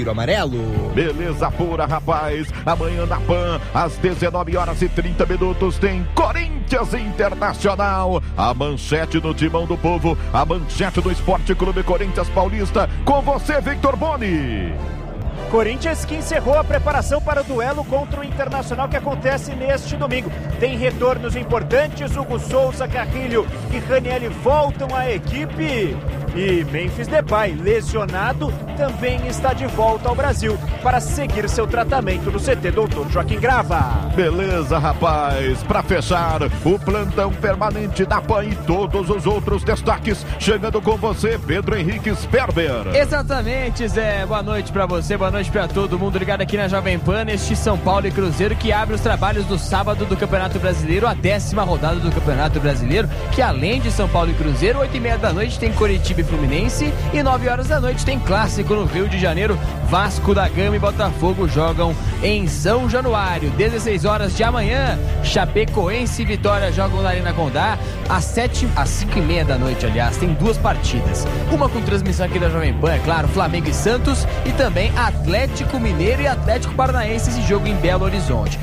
Amarelo. Beleza pura, rapaz. Amanhã na PAN, às 19h30, tem Corinthians Internacional. A manchete do Timão do Povo, a manchete do Esporte Clube Corinthians Paulista. Com você, Victor Boni. Corinthians que encerrou a preparação para o duelo contra o Internacional que acontece neste domingo. Tem retornos importantes, Hugo Souza, Carrilho e Ranieri voltam à equipe. E Memphis Depay, lesionado, também está de volta ao Brasil para seguir seu tratamento no CT Dr. Joaquim Grava. Beleza, rapaz. Para fechar, o plantão permanente da PAN e todos os outros destaques. Chegando com você, Pedro Henrique Sperber. Exatamente, Zé. Boa noite para você, boa noite para todo mundo ligado aqui na Jovem Pan, neste São Paulo e Cruzeiro que abre os trabalhos do sábado do Campeonato Brasileiro, a 10ª rodada do Campeonato Brasileiro, que além de São Paulo e Cruzeiro, 8h30 tem Coritiba e Fluminense e 9h tem clássico no Rio de Janeiro. Vasco da Gama e Botafogo jogam em São Januário. 16h de amanhã, Chapecoense e Vitória jogam na Arena Condá. Às 5h30, aliás, tem duas partidas. Uma com transmissão aqui da Jovem Pan, é claro, Flamengo e Santos, e também Atlético Mineiro e Atlético Paranaense, esse jogo em Belo Horizonte.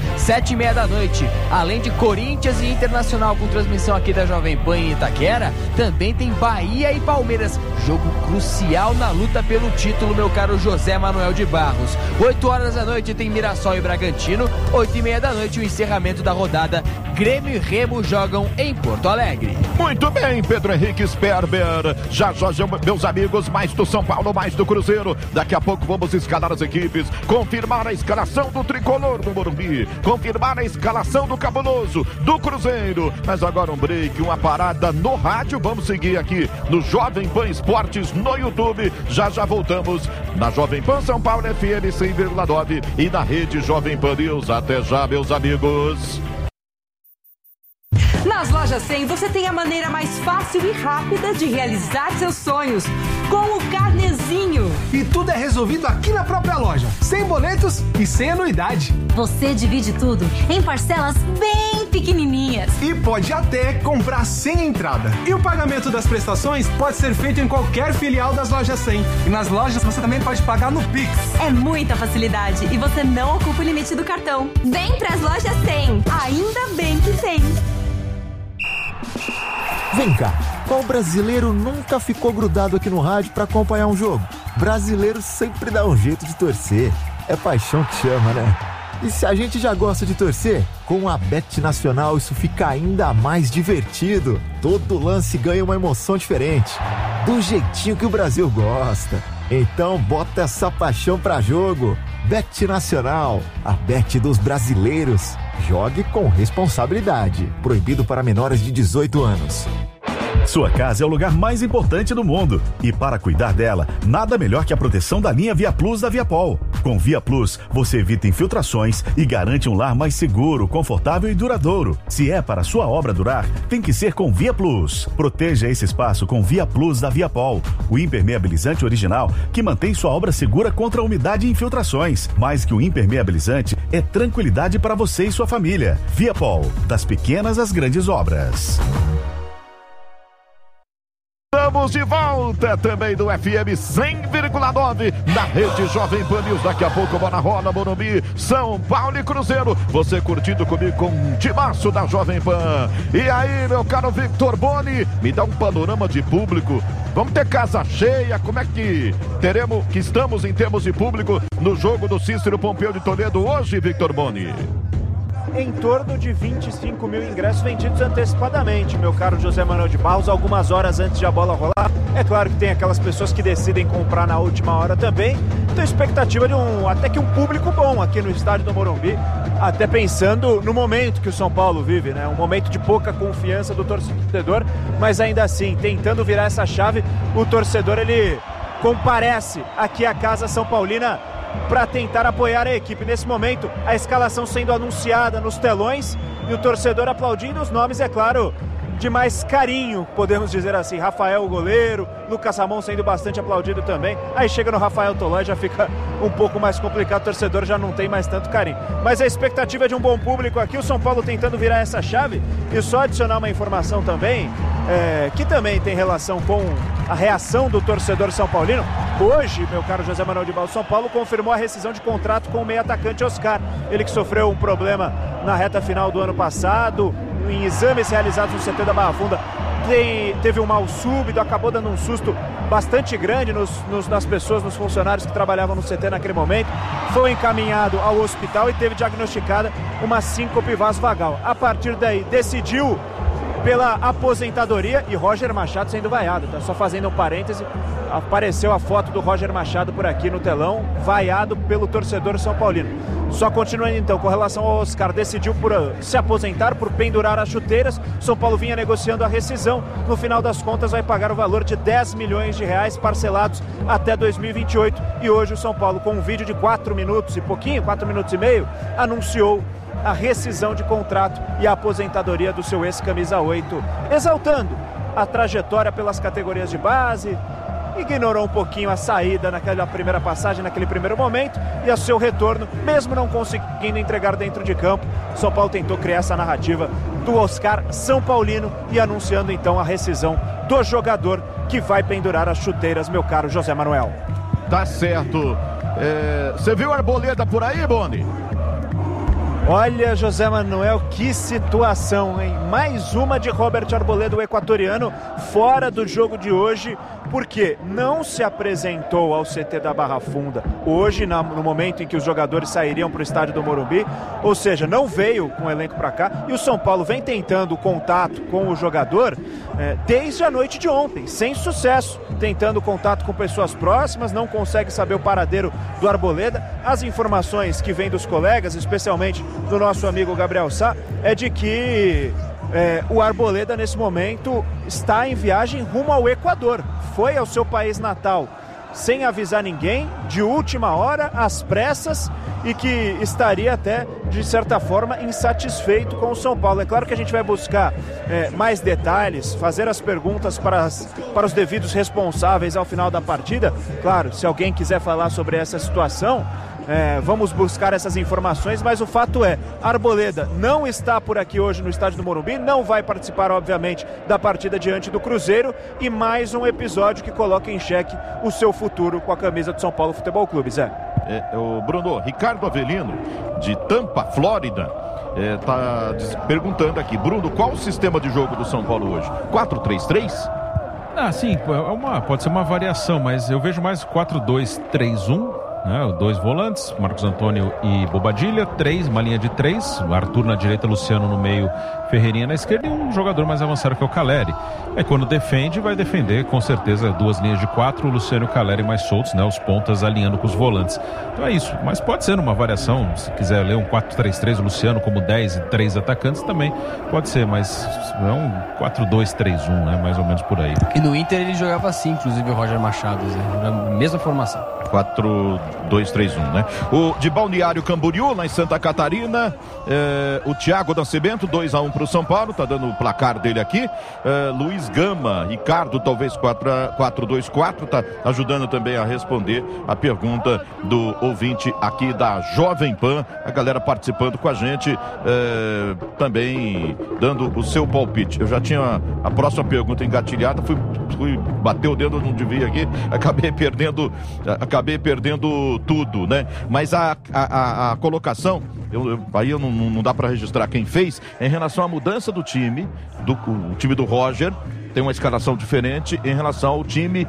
7h30, além de Corinthians e Internacional com transmissão aqui da Jovem Pan em Itaquera, também tem Bahia e Palmeiras. Jogo crucial na luta pelo título, meu caro José Manuel de Barros. 8h tem Mirassol e Bragantino. 8h30 o encerramento da rodada. Grêmio e Remo jogam em Porto Alegre. Muito bem, Pedro Henrique Sperber. Já, meus amigos, mais do São Paulo, mais do Cruzeiro. Daqui a pouco vamos escalar as equipes, confirmar a escalação do Tricolor do Morumbi, confirmar a escalação do Cabuloso, do Cruzeiro. Mas agora um break, uma parada no rádio. Vamos seguir aqui no Jovem Pan Esportes no YouTube. Já voltamos na Jovem Pan São Paulo FM 100,9 e na rede Jovem Pan News. Até já, meus amigos. Nas lojas 100 você tem a maneira mais fácil e rápida de realizar seus sonhos, com o Carnezinho. E tudo é resolvido aqui na própria loja, sem boletos e sem anuidade. Você divide tudo em parcelas bem pequenininhas. E pode até comprar sem entrada. E o pagamento das prestações pode ser feito em qualquer filial das lojas 100. E nas lojas você também pode pagar no Pix. É muita facilidade e você não ocupa o limite do cartão. Vem pras lojas 100. Ainda bem que tem. Vem cá, qual brasileiro nunca ficou grudado aqui no rádio pra acompanhar um jogo? Brasileiro sempre dá um jeito de torcer. É paixão que chama, né? E se a gente já gosta de torcer, com a Bet Nacional isso fica ainda mais divertido. Todo lance ganha uma emoção diferente, do jeitinho que o Brasil gosta. Então bota essa paixão pra jogo. Bet Nacional, a Bet dos brasileiros. Jogue com responsabilidade. Proibido para menores de 18 anos. Sua casa é o lugar mais importante do mundo. E para cuidar dela, nada melhor que a proteção da linha Via Plus da Viapol. Com Via Plus, você evita infiltrações e garante um lar mais seguro, confortável e duradouro. Se é para sua obra durar, tem que ser com Via Plus. Proteja esse espaço com Via Plus da Viapol, o impermeabilizante original que mantém sua obra segura contra a umidade e infiltrações. Mais que um impermeabilizante, é tranquilidade para você e sua família. Viapol, das pequenas às grandes obras. Estamos de volta também do FM 100,9 na rede Jovem Pan News. Daqui a pouco, bola rola, Morumbi, São Paulo e Cruzeiro. Você curtindo comigo com um timaço da Jovem Pan. E aí, meu caro Victor Boni, me dá um panorama de público. Vamos ter casa cheia? Como é que estamos em termos de público no jogo do Cícero Pompeu de Toledo hoje, Victor Boni? Em torno de 25 mil ingressos vendidos antecipadamente, meu caro José Manuel de Barros, algumas horas antes de a bola rolar. É claro que tem aquelas pessoas que decidem comprar na última hora também. Então, expectativa de até que um público bom aqui no estádio do Morumbi, até pensando no momento que o São Paulo vive, né? Um momento de pouca confiança do torcedor, mas ainda assim, tentando virar essa chave, o torcedor, ele comparece aqui à Casa São Paulina para tentar apoiar a equipe. Nesse momento, a escalação sendo anunciada nos telões e o torcedor aplaudindo os nomes, é claro, de mais carinho, podemos dizer assim. Rafael, o goleiro, Lucas Ramon sendo bastante aplaudido também. Aí chega no Rafael Tolói, já fica um pouco mais complicado, o torcedor já não tem mais tanto carinho. Mas a expectativa é de um bom público aqui, o São Paulo tentando virar essa chave. E só adicionar uma informação também, que também tem relação com a reação do torcedor são paulino. Hoje, meu caro José Manuel de Barros, São Paulo confirmou a rescisão de contrato com o meio atacante Oscar. Ele que sofreu um problema na reta final do ano passado, em exames realizados no CT da Barra Funda, teve um mal súbito, acabou dando um susto bastante grande nas pessoas, nos funcionários que trabalhavam no CT naquele momento. Foi encaminhado ao hospital e teve diagnosticada uma síncope vasovagal. A partir daí, decidiu pela aposentadoria, e Roger Machado sendo vaiado, tá? Só fazendo um parêntese, apareceu a foto do Roger Machado por aqui no telão, vaiado pelo torcedor são paulino. Só continuando então, com relação ao Oscar, decidiu por se aposentar, por pendurar as chuteiras. São Paulo vinha negociando a rescisão, no final das contas vai pagar o valor de 10 milhões de reais parcelados até 2028, e hoje o São Paulo, com um vídeo de 4 minutos e pouquinho, 4 minutos e meio, anunciou a rescisão de contrato e a aposentadoria do seu ex-camisa 8, exaltando a trajetória pelas categorias de base, ignorou um pouquinho a saída naquela primeira passagem, naquele primeiro momento, e a seu retorno, mesmo não conseguindo entregar dentro de campo, São Paulo tentou criar essa narrativa do Oscar São Paulino e anunciando então a rescisão do jogador que vai pendurar as chuteiras, meu caro José Manuel. Tá certo. Você viu a Arboleda por aí, Boni? Olha, José Manuel, que situação, hein? Mais uma de Robert Arboleda, o equatoriano, fora do jogo de hoje, porque não se apresentou ao CT da Barra Funda hoje, no momento em que os jogadores sairiam para o estádio do Morumbi, ou seja, não veio com o elenco para cá, e o São Paulo vem tentando contato com o jogador desde a noite de ontem, sem sucesso, tentando contato com pessoas próximas, não consegue saber o paradeiro do Arboleda. As informações que vêm dos colegas, especialmente do nosso amigo Gabriel Sá, é de que o Arboleda nesse momento está em viagem rumo ao Equador, foi ao seu país natal sem avisar ninguém, de última hora, às pressas, e que estaria até, de certa forma, insatisfeito com o São Paulo. É claro que a gente vai buscar mais detalhes, fazer as perguntas para os devidos responsáveis ao final da partida. Claro, se alguém quiser falar sobre essa situação, vamos buscar essas informações, mas o fato é, Arboleda não está por aqui hoje no estádio do Morumbi, não vai participar, obviamente, da partida diante do Cruzeiro, e mais um episódio que coloca em xeque o seu futuro com a camisa do São Paulo Futebol Clube, Zé. O Bruno, Ricardo Avelino, de Tampa, Flórida, está perguntando aqui, Bruno, qual o sistema de jogo do São Paulo hoje? 4-3-3? Sim, pode ser uma variação, mas eu vejo mais 4-2-3-1. Dois volantes, Marcos Antônio e Bobadilha, uma linha de 3, Arthur na direita, Luciano no meio, Ferreirinha na esquerda, e um jogador mais avançado que é o Caleri. Quando defende, vai defender com certeza 2 linhas de 4, o Luciano e o Caleri mais soltos, os pontas alinhando com os volantes. Então é isso, mas pode ser uma variação, se quiser ler um 4-3-3, o Luciano como 10 e 3 atacantes também pode ser, mas é um 4-2-3-1, mais ou menos por aí. E no Inter ele jogava assim, inclusive o Roger Machado, a mesma formação. 4-2-3-1, O de Balneário Camboriú, lá em Santa Catarina, o Thiago Nascimento, 2-1 para o São Paulo, tá dando o placar dele aqui. Luiz Gama, Ricardo, talvez 4-2-4, tá ajudando também a responder a pergunta do ouvinte aqui da Jovem Pan, a galera participando com a gente, também dando o seu palpite. Eu já tinha a próxima pergunta engatilhada, fui bater o dedo, não devia aqui, acabei perdendo tudo, Mas a colocação, aí não dá para registrar quem fez, em relação à mudança do time, o time do Roger tem uma escalação diferente em relação ao time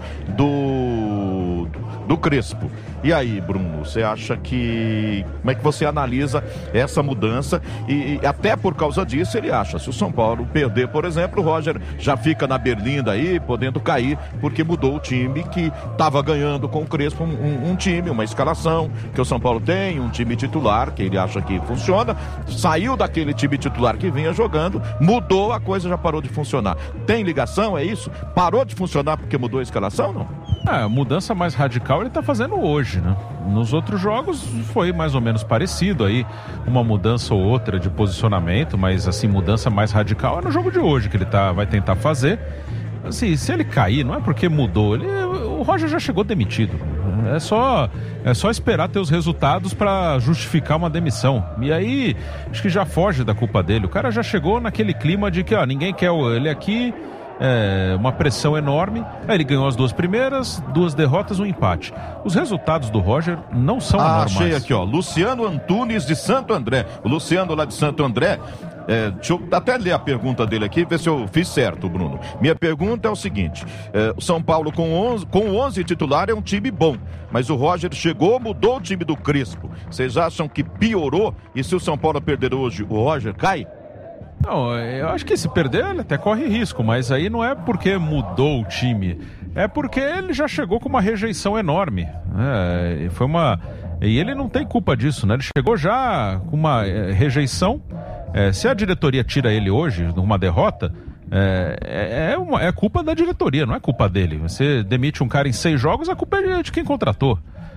do Crespo. E aí, Bruno, você acha que... Como é que você analisa essa mudança? E até por causa disso, ele acha, se o São Paulo perder, por exemplo, o Roger já fica na berlinda aí, podendo cair, porque mudou o time que estava ganhando com o Crespo, um time, uma escalação, que o São Paulo tem, um time titular, que ele acha que funciona, saiu daquele time titular que vinha jogando, mudou, a coisa já parou de funcionar. Tem ligação, é isso? Parou de funcionar porque mudou a escalação, não? A mudança mais radical ele está fazendo hoje, Nos outros jogos foi mais ou menos parecido aí, uma mudança ou outra de posicionamento, mas assim, mudança mais radical é no jogo de hoje que ele vai tentar fazer. Assim, se ele cair, não é porque mudou, o Roger já chegou demitido. É só esperar ter os resultados para justificar uma demissão. E aí, acho que já foge da culpa dele. O cara já chegou naquele clima de que ninguém quer ele aqui, uma pressão enorme. Aí ele ganhou as 2 primeiras, 2 derrotas, 1 empate. Os resultados do Roger não são normais. Achei aqui, ó, Luciano Antunes de Santo André. O Luciano lá de Santo André, deixa eu até ler a pergunta dele aqui, ver se eu fiz certo, Bruno. Minha pergunta é o seguinte, o São Paulo com 11 titular é um time bom, mas o Roger chegou, mudou o time do Crespo. Vocês acham que piorou? E se o São Paulo perder hoje, o Roger cai? Não, eu acho que se perder ele até corre risco, mas aí não é porque mudou o time, é porque ele já chegou com uma rejeição enorme. E ele não tem culpa disso, né? Ele chegou já com uma rejeição. Se a diretoria tira ele hoje numa derrota, é culpa da diretoria, não é culpa dele. Você demite um cara em 6 jogos, a culpa é de quem contratou.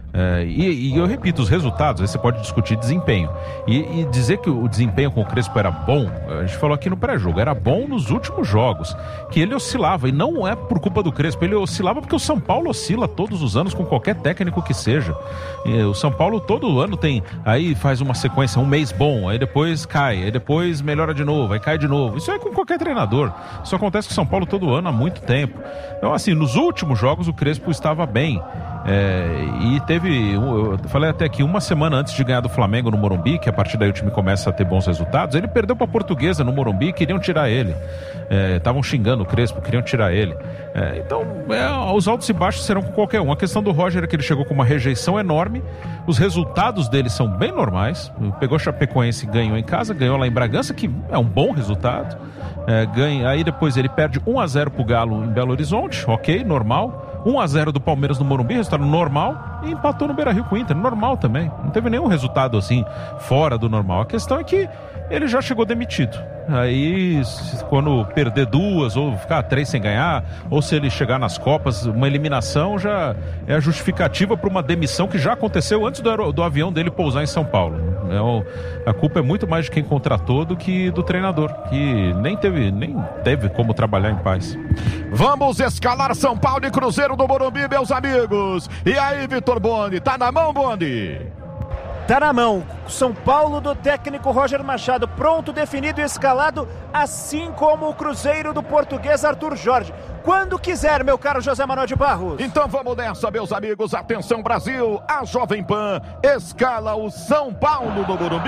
E eu repito, os resultados, aí você pode discutir desempenho e dizer que o desempenho com o Crespo era bom. A gente falou aqui no pré-jogo, era bom nos últimos jogos, que ele oscilava, e não é por culpa do Crespo, ele oscilava porque o São Paulo oscila todos os anos com qualquer técnico que seja. O São Paulo todo ano tem, aí faz uma sequência, um mês bom, aí depois cai, aí depois melhora de novo, aí cai de novo. Isso é com qualquer treinador, isso acontece com o São Paulo todo ano há muito tempo. Então assim, nos últimos jogos o Crespo estava bem. E teve, eu falei até aqui, uma semana antes de ganhar do Flamengo no Morumbi, que a partir daí o time começa a ter bons resultados, ele perdeu para a Portuguesa no Morumbi e queriam tirar ele. Estavam xingando o Crespo, queriam tirar ele. Então, os altos e baixos serão com qualquer um. A questão do Roger é que ele chegou com uma rejeição enorme, os resultados dele são bem normais. Pegou Chapecoense e ganhou em casa, ganhou lá em Bragança, que é um bom resultado. Aí depois ele perde 1-0 pro Galo em Belo Horizonte, ok, normal. 1-0 do Palmeiras no Morumbi, resultado normal, e empatou no Beira-Rio com o Inter, normal também. Não teve nenhum resultado assim fora do normal. A questão é que ele já chegou demitido. Aí, quando perder 2 ou ficar 3 sem ganhar, ou se ele chegar nas Copas, uma eliminação já é a justificativa para uma demissão que já aconteceu antes do avião dele pousar em São Paulo. A culpa é muito mais de quem contratou do que do treinador, que nem teve como trabalhar em paz. Vamos escalar São Paulo e Cruzeiro do Morumbi, meus amigos. E aí, Vitor Boni, tá na mão, Boni? Tá na mão. São Paulo do técnico Roger Machado, pronto, definido e escalado, assim como o Cruzeiro do português Arthur Jorge. Quando quiser, meu caro José Manuel de Barros. Então vamos nessa, meus amigos. Atenção, Brasil. A Jovem Pan escala o São Paulo do Morumbi.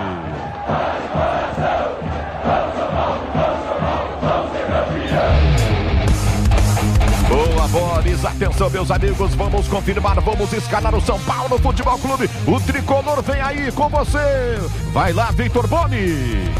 Boa, Boris. Atenção, meus amigos. Vamos confirmar, vamos escalar o São Paulo Futebol Clube. O tricolor vem aí com você. Vai lá, Vitor Boni.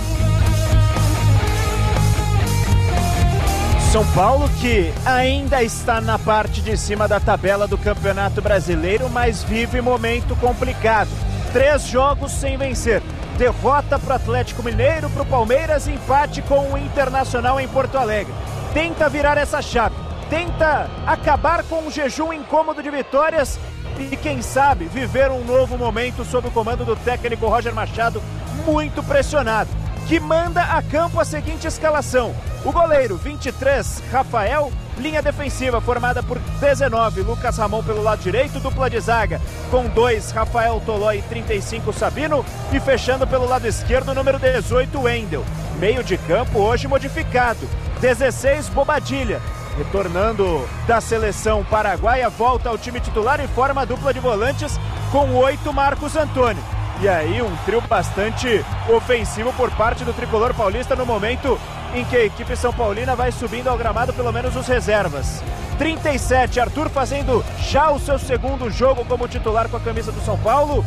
São Paulo que ainda está na parte de cima da tabela do Campeonato Brasileiro, mas vive momento complicado. 3 jogos sem vencer. Derrota para o Atlético Mineiro, para o Palmeiras e empate com o Internacional em Porto Alegre. Tenta virar essa chave. Tenta acabar com um jejum incômodo de vitórias e, quem sabe, viver um novo momento sob o comando do técnico Roger Machado, muito pressionado, que manda a campo a seguinte escalação. O goleiro, 23, Rafael. Linha defensiva formada por 19, Lucas Ramon pelo lado direito, dupla de zaga com 2, Rafael Tolói e 35, Sabino, e fechando pelo lado esquerdo, número 18, Wendel. Meio de campo hoje modificado, 16, Bobadilha. Retornando da seleção paraguaia, volta ao time titular e forma a dupla de volantes com 8, Marcos Antônio. E aí um trio bastante ofensivo por parte do tricolor paulista no momento em que a equipe São Paulina vai subindo ao gramado, pelo menos os reservas. 37, Arthur fazendo já o seu segundo jogo como titular com a camisa do São Paulo.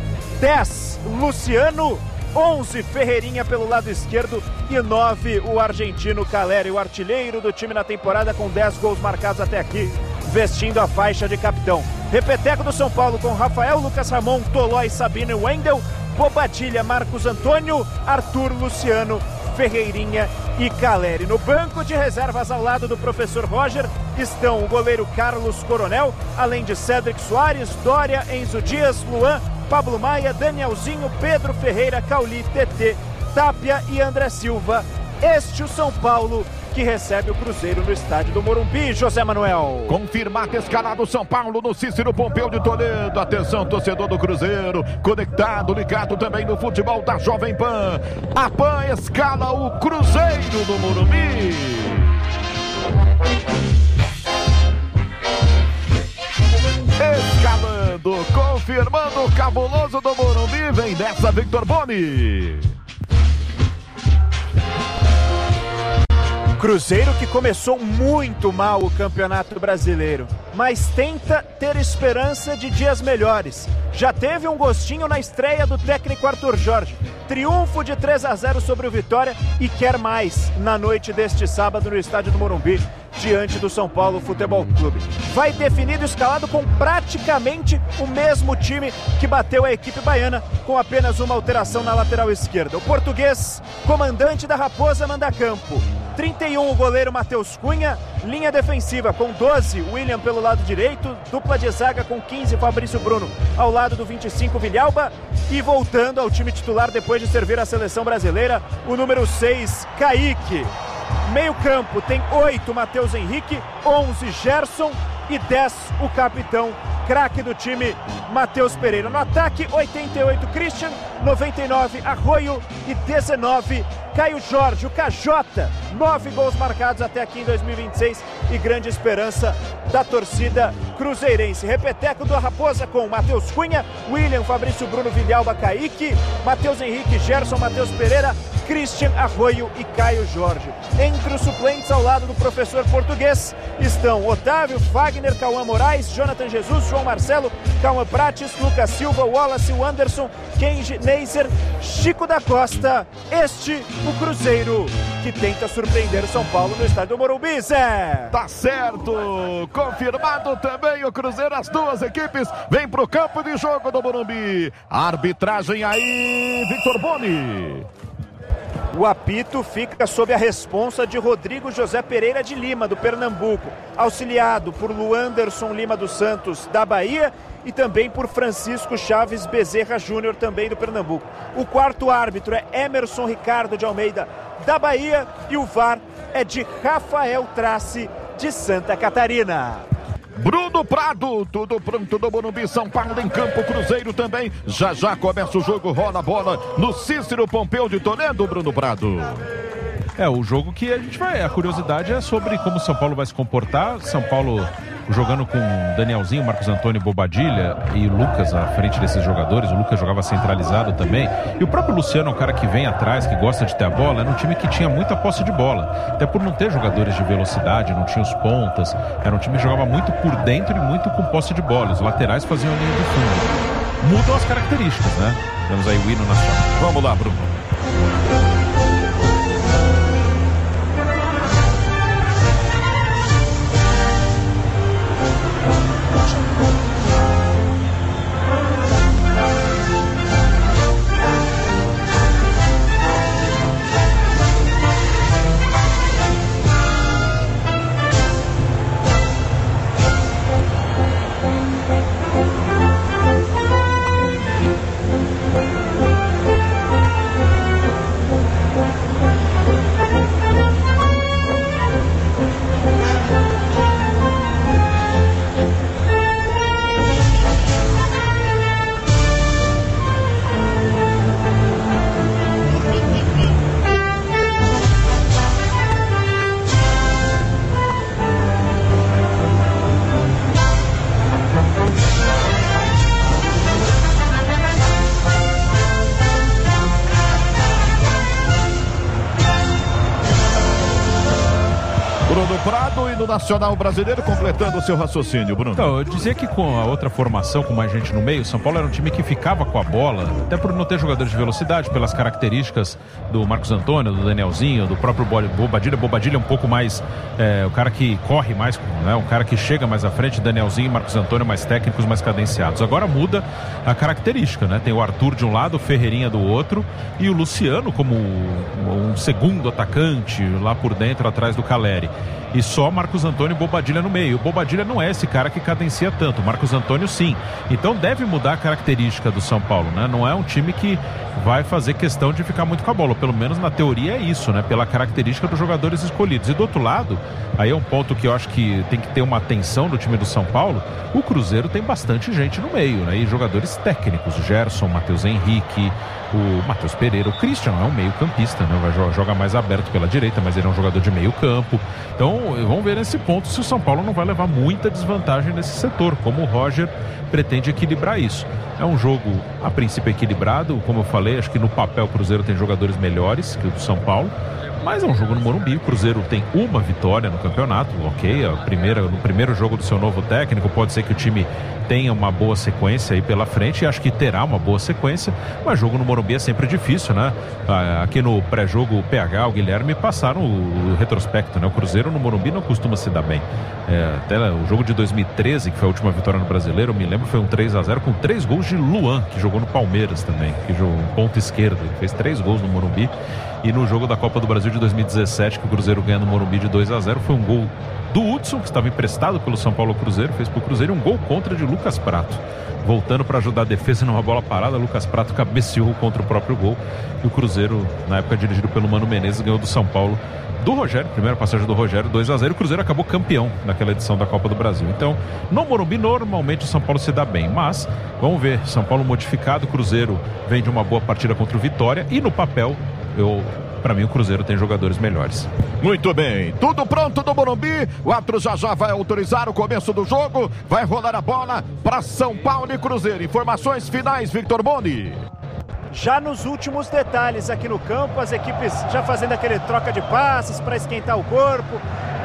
10, Luciano. 11, Ferreirinha pelo lado esquerdo e 9, o argentino Caleri, o artilheiro do time na temporada com 10 gols marcados até aqui, vestindo a faixa de capitão. Repeteco do São Paulo com Rafael, Lucas Ramon, Tolói, Sabino e Wendel, Bobadilha, Marcos Antônio, Arthur, Luciano, Ferreirinha e Caleri. No banco de reservas ao lado do professor Roger estão o goleiro Carlos Coronel, além de Cédric Soares, Dória, Enzo Dias, Luan, Pablo Maia, Danielzinho, Pedro Ferreira, Cauli, TT, Tapia e André Silva. Este o São Paulo que recebe o Cruzeiro no estádio do Morumbi, José Manuel. Confirmado, escalado São Paulo no Cícero Pompeu de Toledo. Atenção, torcedor do Cruzeiro, conectado, ligado também no futebol da Jovem Pan. A Pan escala o Cruzeiro do Morumbi. Escalando, confirmando o cabuloso do Morumbi, vem dessa Victor Boni. Cruzeiro que começou muito mal o Campeonato Brasileiro, mas tenta ter esperança de dias melhores. Já teve um gostinho na estreia do técnico Arthur Jorge. Triunfo de 3-0 sobre o Vitória e quer mais na noite deste sábado no estádio do Morumbi, diante do São Paulo Futebol Clube. Vai definido escalado com praticamente o mesmo time que bateu a equipe baiana, com apenas uma alteração na lateral esquerda. O português, comandante da Raposa, manda campo. 31 o goleiro Matheus Cunha, linha defensiva com 12 William pelo lado direito, dupla de zaga com 15 Fabrício Bruno ao lado do 25 Vilhalba e voltando ao time titular depois de servir a seleção brasileira, o número 6 Kaique. Meio campo tem 8 Matheus Henrique, 11 Gerson e 10 o capitão, craque do time, Matheus Pereira. No ataque, 88 Christian, 99 Arroio e 19 Caio Jorge, o KJ. 9 gols marcados até aqui em 2026 e grande esperança da torcida cruzeirense. Repeteco do Raposa com Matheus Cunha, William, Fabrício Bruno, Vilhalba, Kaique, Matheus Henrique, Gerson, Matheus Pereira, Christian, Arroio e Caio Jorge. Entre os suplentes ao lado do professor português estão Otávio, Fagner, Cauã Moraes, Jonathan Jesus, João Marcelo, Cauã Prates, Lucas Silva, Wallace, Anderson, Kenji, Neiser, Chico da Costa. Este o Cruzeiro que tenta surpreender o São Paulo no estádio do Morumbi, Zé. Tá certo, confirmado também o Cruzeiro, as duas equipes vêm pro campo de jogo do Morumbi. Arbitragem aí, Victor Boni. O apito fica sob a responsa de Rodrigo José Pereira de Lima, do Pernambuco, auxiliado por Luanderson Lima dos Santos, da Bahia, e também por Francisco Chaves Bezerra Júnior, também do Pernambuco. O quarto árbitro é Emerson Ricardo de Almeida, da Bahia, e o VAR é de Rafael Trace, de Santa Catarina. Bruno Prado, tudo pronto do Morumbi, São Paulo em campo, Cruzeiro também. Já já começa o jogo, rola a bola no Cícero Pompeu de Toledo, Bruno Prado. É, o jogo que a gente vai, a curiosidade é sobre como o São Paulo vai se comportar. São Paulo jogando com Danielzinho, Marcos Antônio, Bobadilha e Lucas à frente desses jogadores. O Lucas jogava centralizado também. E o próprio Luciano é um cara que vem atrás, que gosta de ter a bola. Era um time que tinha muita posse de bola. Até por não ter jogadores de velocidade, não tinha os pontas. Era um time que jogava muito por dentro e muito com posse de bola. Os laterais faziam a linha de fundo. Mudam as características, né? Temos aí o hino nacional. Vamos lá, Bruno. Prado e no Nacional Brasileiro, completando o seu raciocínio, Bruno. Então, eu dizia que com a outra formação, com mais gente no meio, o São Paulo era um time que ficava com a bola, até por não ter jogadores de velocidade, pelas características do Marcos Antônio, do Danielzinho, do próprio Bobadilha. Bobadilha é um pouco mais, o cara que corre mais, né, um cara que chega mais à frente, Danielzinho e Marcos Antônio mais técnicos, mais cadenciados. Agora muda a característica, né? Tem o Arthur de um lado, o Ferreirinha do outro e o Luciano como um segundo atacante lá por dentro, atrás do Caleri. E só Marcos Antônio e Bobadilha no meio. O Bobadilha não é esse cara que cadencia tanto, Marcos Antônio sim. Então deve mudar a característica do São Paulo, né? Não é um time que vai fazer questão de ficar muito com a bola, pelo menos na teoria é isso, né? Pela característica dos jogadores escolhidos. E do outro lado, aí é um ponto que eu acho que tem que ter uma atenção do time do São Paulo, o Cruzeiro tem bastante gente no meio, né? E jogadores técnicos, o Gerson, Matheus Henrique, o Matheus Pereira, o Christian é um meio campista, né? Joga mais aberto pela direita, mas ele é um jogador de meio campo. Então vamos ver nesse ponto se o São Paulo não vai levar muita desvantagem nesse setor, como o Roger pretende equilibrar isso. É um jogo, a princípio, equilibrado, como eu falei, acho que no papel o Cruzeiro tem jogadores melhores que o do São Paulo, mas é um jogo no Morumbi. O Cruzeiro tem uma vitória no campeonato, ok, no primeiro jogo do seu novo técnico, pode ser que o time tenha uma boa sequência aí pela frente, e acho que terá uma boa sequência, mas jogo no Morumbi é sempre difícil, né? Aqui no pré-jogo, o PH, o Guilherme passaram o retrospecto, né? O Cruzeiro no Morumbi não costuma se dar bem. Até o jogo de 2013, que foi a última vitória no Brasileiro, eu me lembro, foi um 3-0 com 3 gols de Luan, que jogou no Palmeiras também, que jogou um ponto esquerdo, fez 3 gols no Morumbi. E no jogo da Copa do Brasil de 2017, que o Cruzeiro ganha no Morumbi de 2-0, foi um gol do Hudson, que estava emprestado pelo São Paulo Cruzeiro, fez pro Cruzeiro, um gol contra de Lucas Prato. Voltando para ajudar a defesa numa bola parada, Lucas Prato cabeceou contra o próprio gol. E o Cruzeiro, na época dirigido pelo Mano Menezes, ganhou do São Paulo, do Rogério, primeira passagem do Rogério, 2-0. O Cruzeiro acabou campeão naquela edição da Copa do Brasil. Então, no Morumbi, normalmente o São Paulo se dá bem, mas vamos ver, São Paulo modificado, o Cruzeiro vem de uma boa partida contra o Vitória, e no papel, para mim, o Cruzeiro tem jogadores melhores. Muito bem, tudo pronto no Morumbi. O árbitro já vai autorizar o começo do jogo. Vai rolar a bola para São Paulo e Cruzeiro. Informações finais, Victor Boni. Já nos últimos detalhes aqui no campo, as equipes já fazendo aquele troca de passes para esquentar o corpo.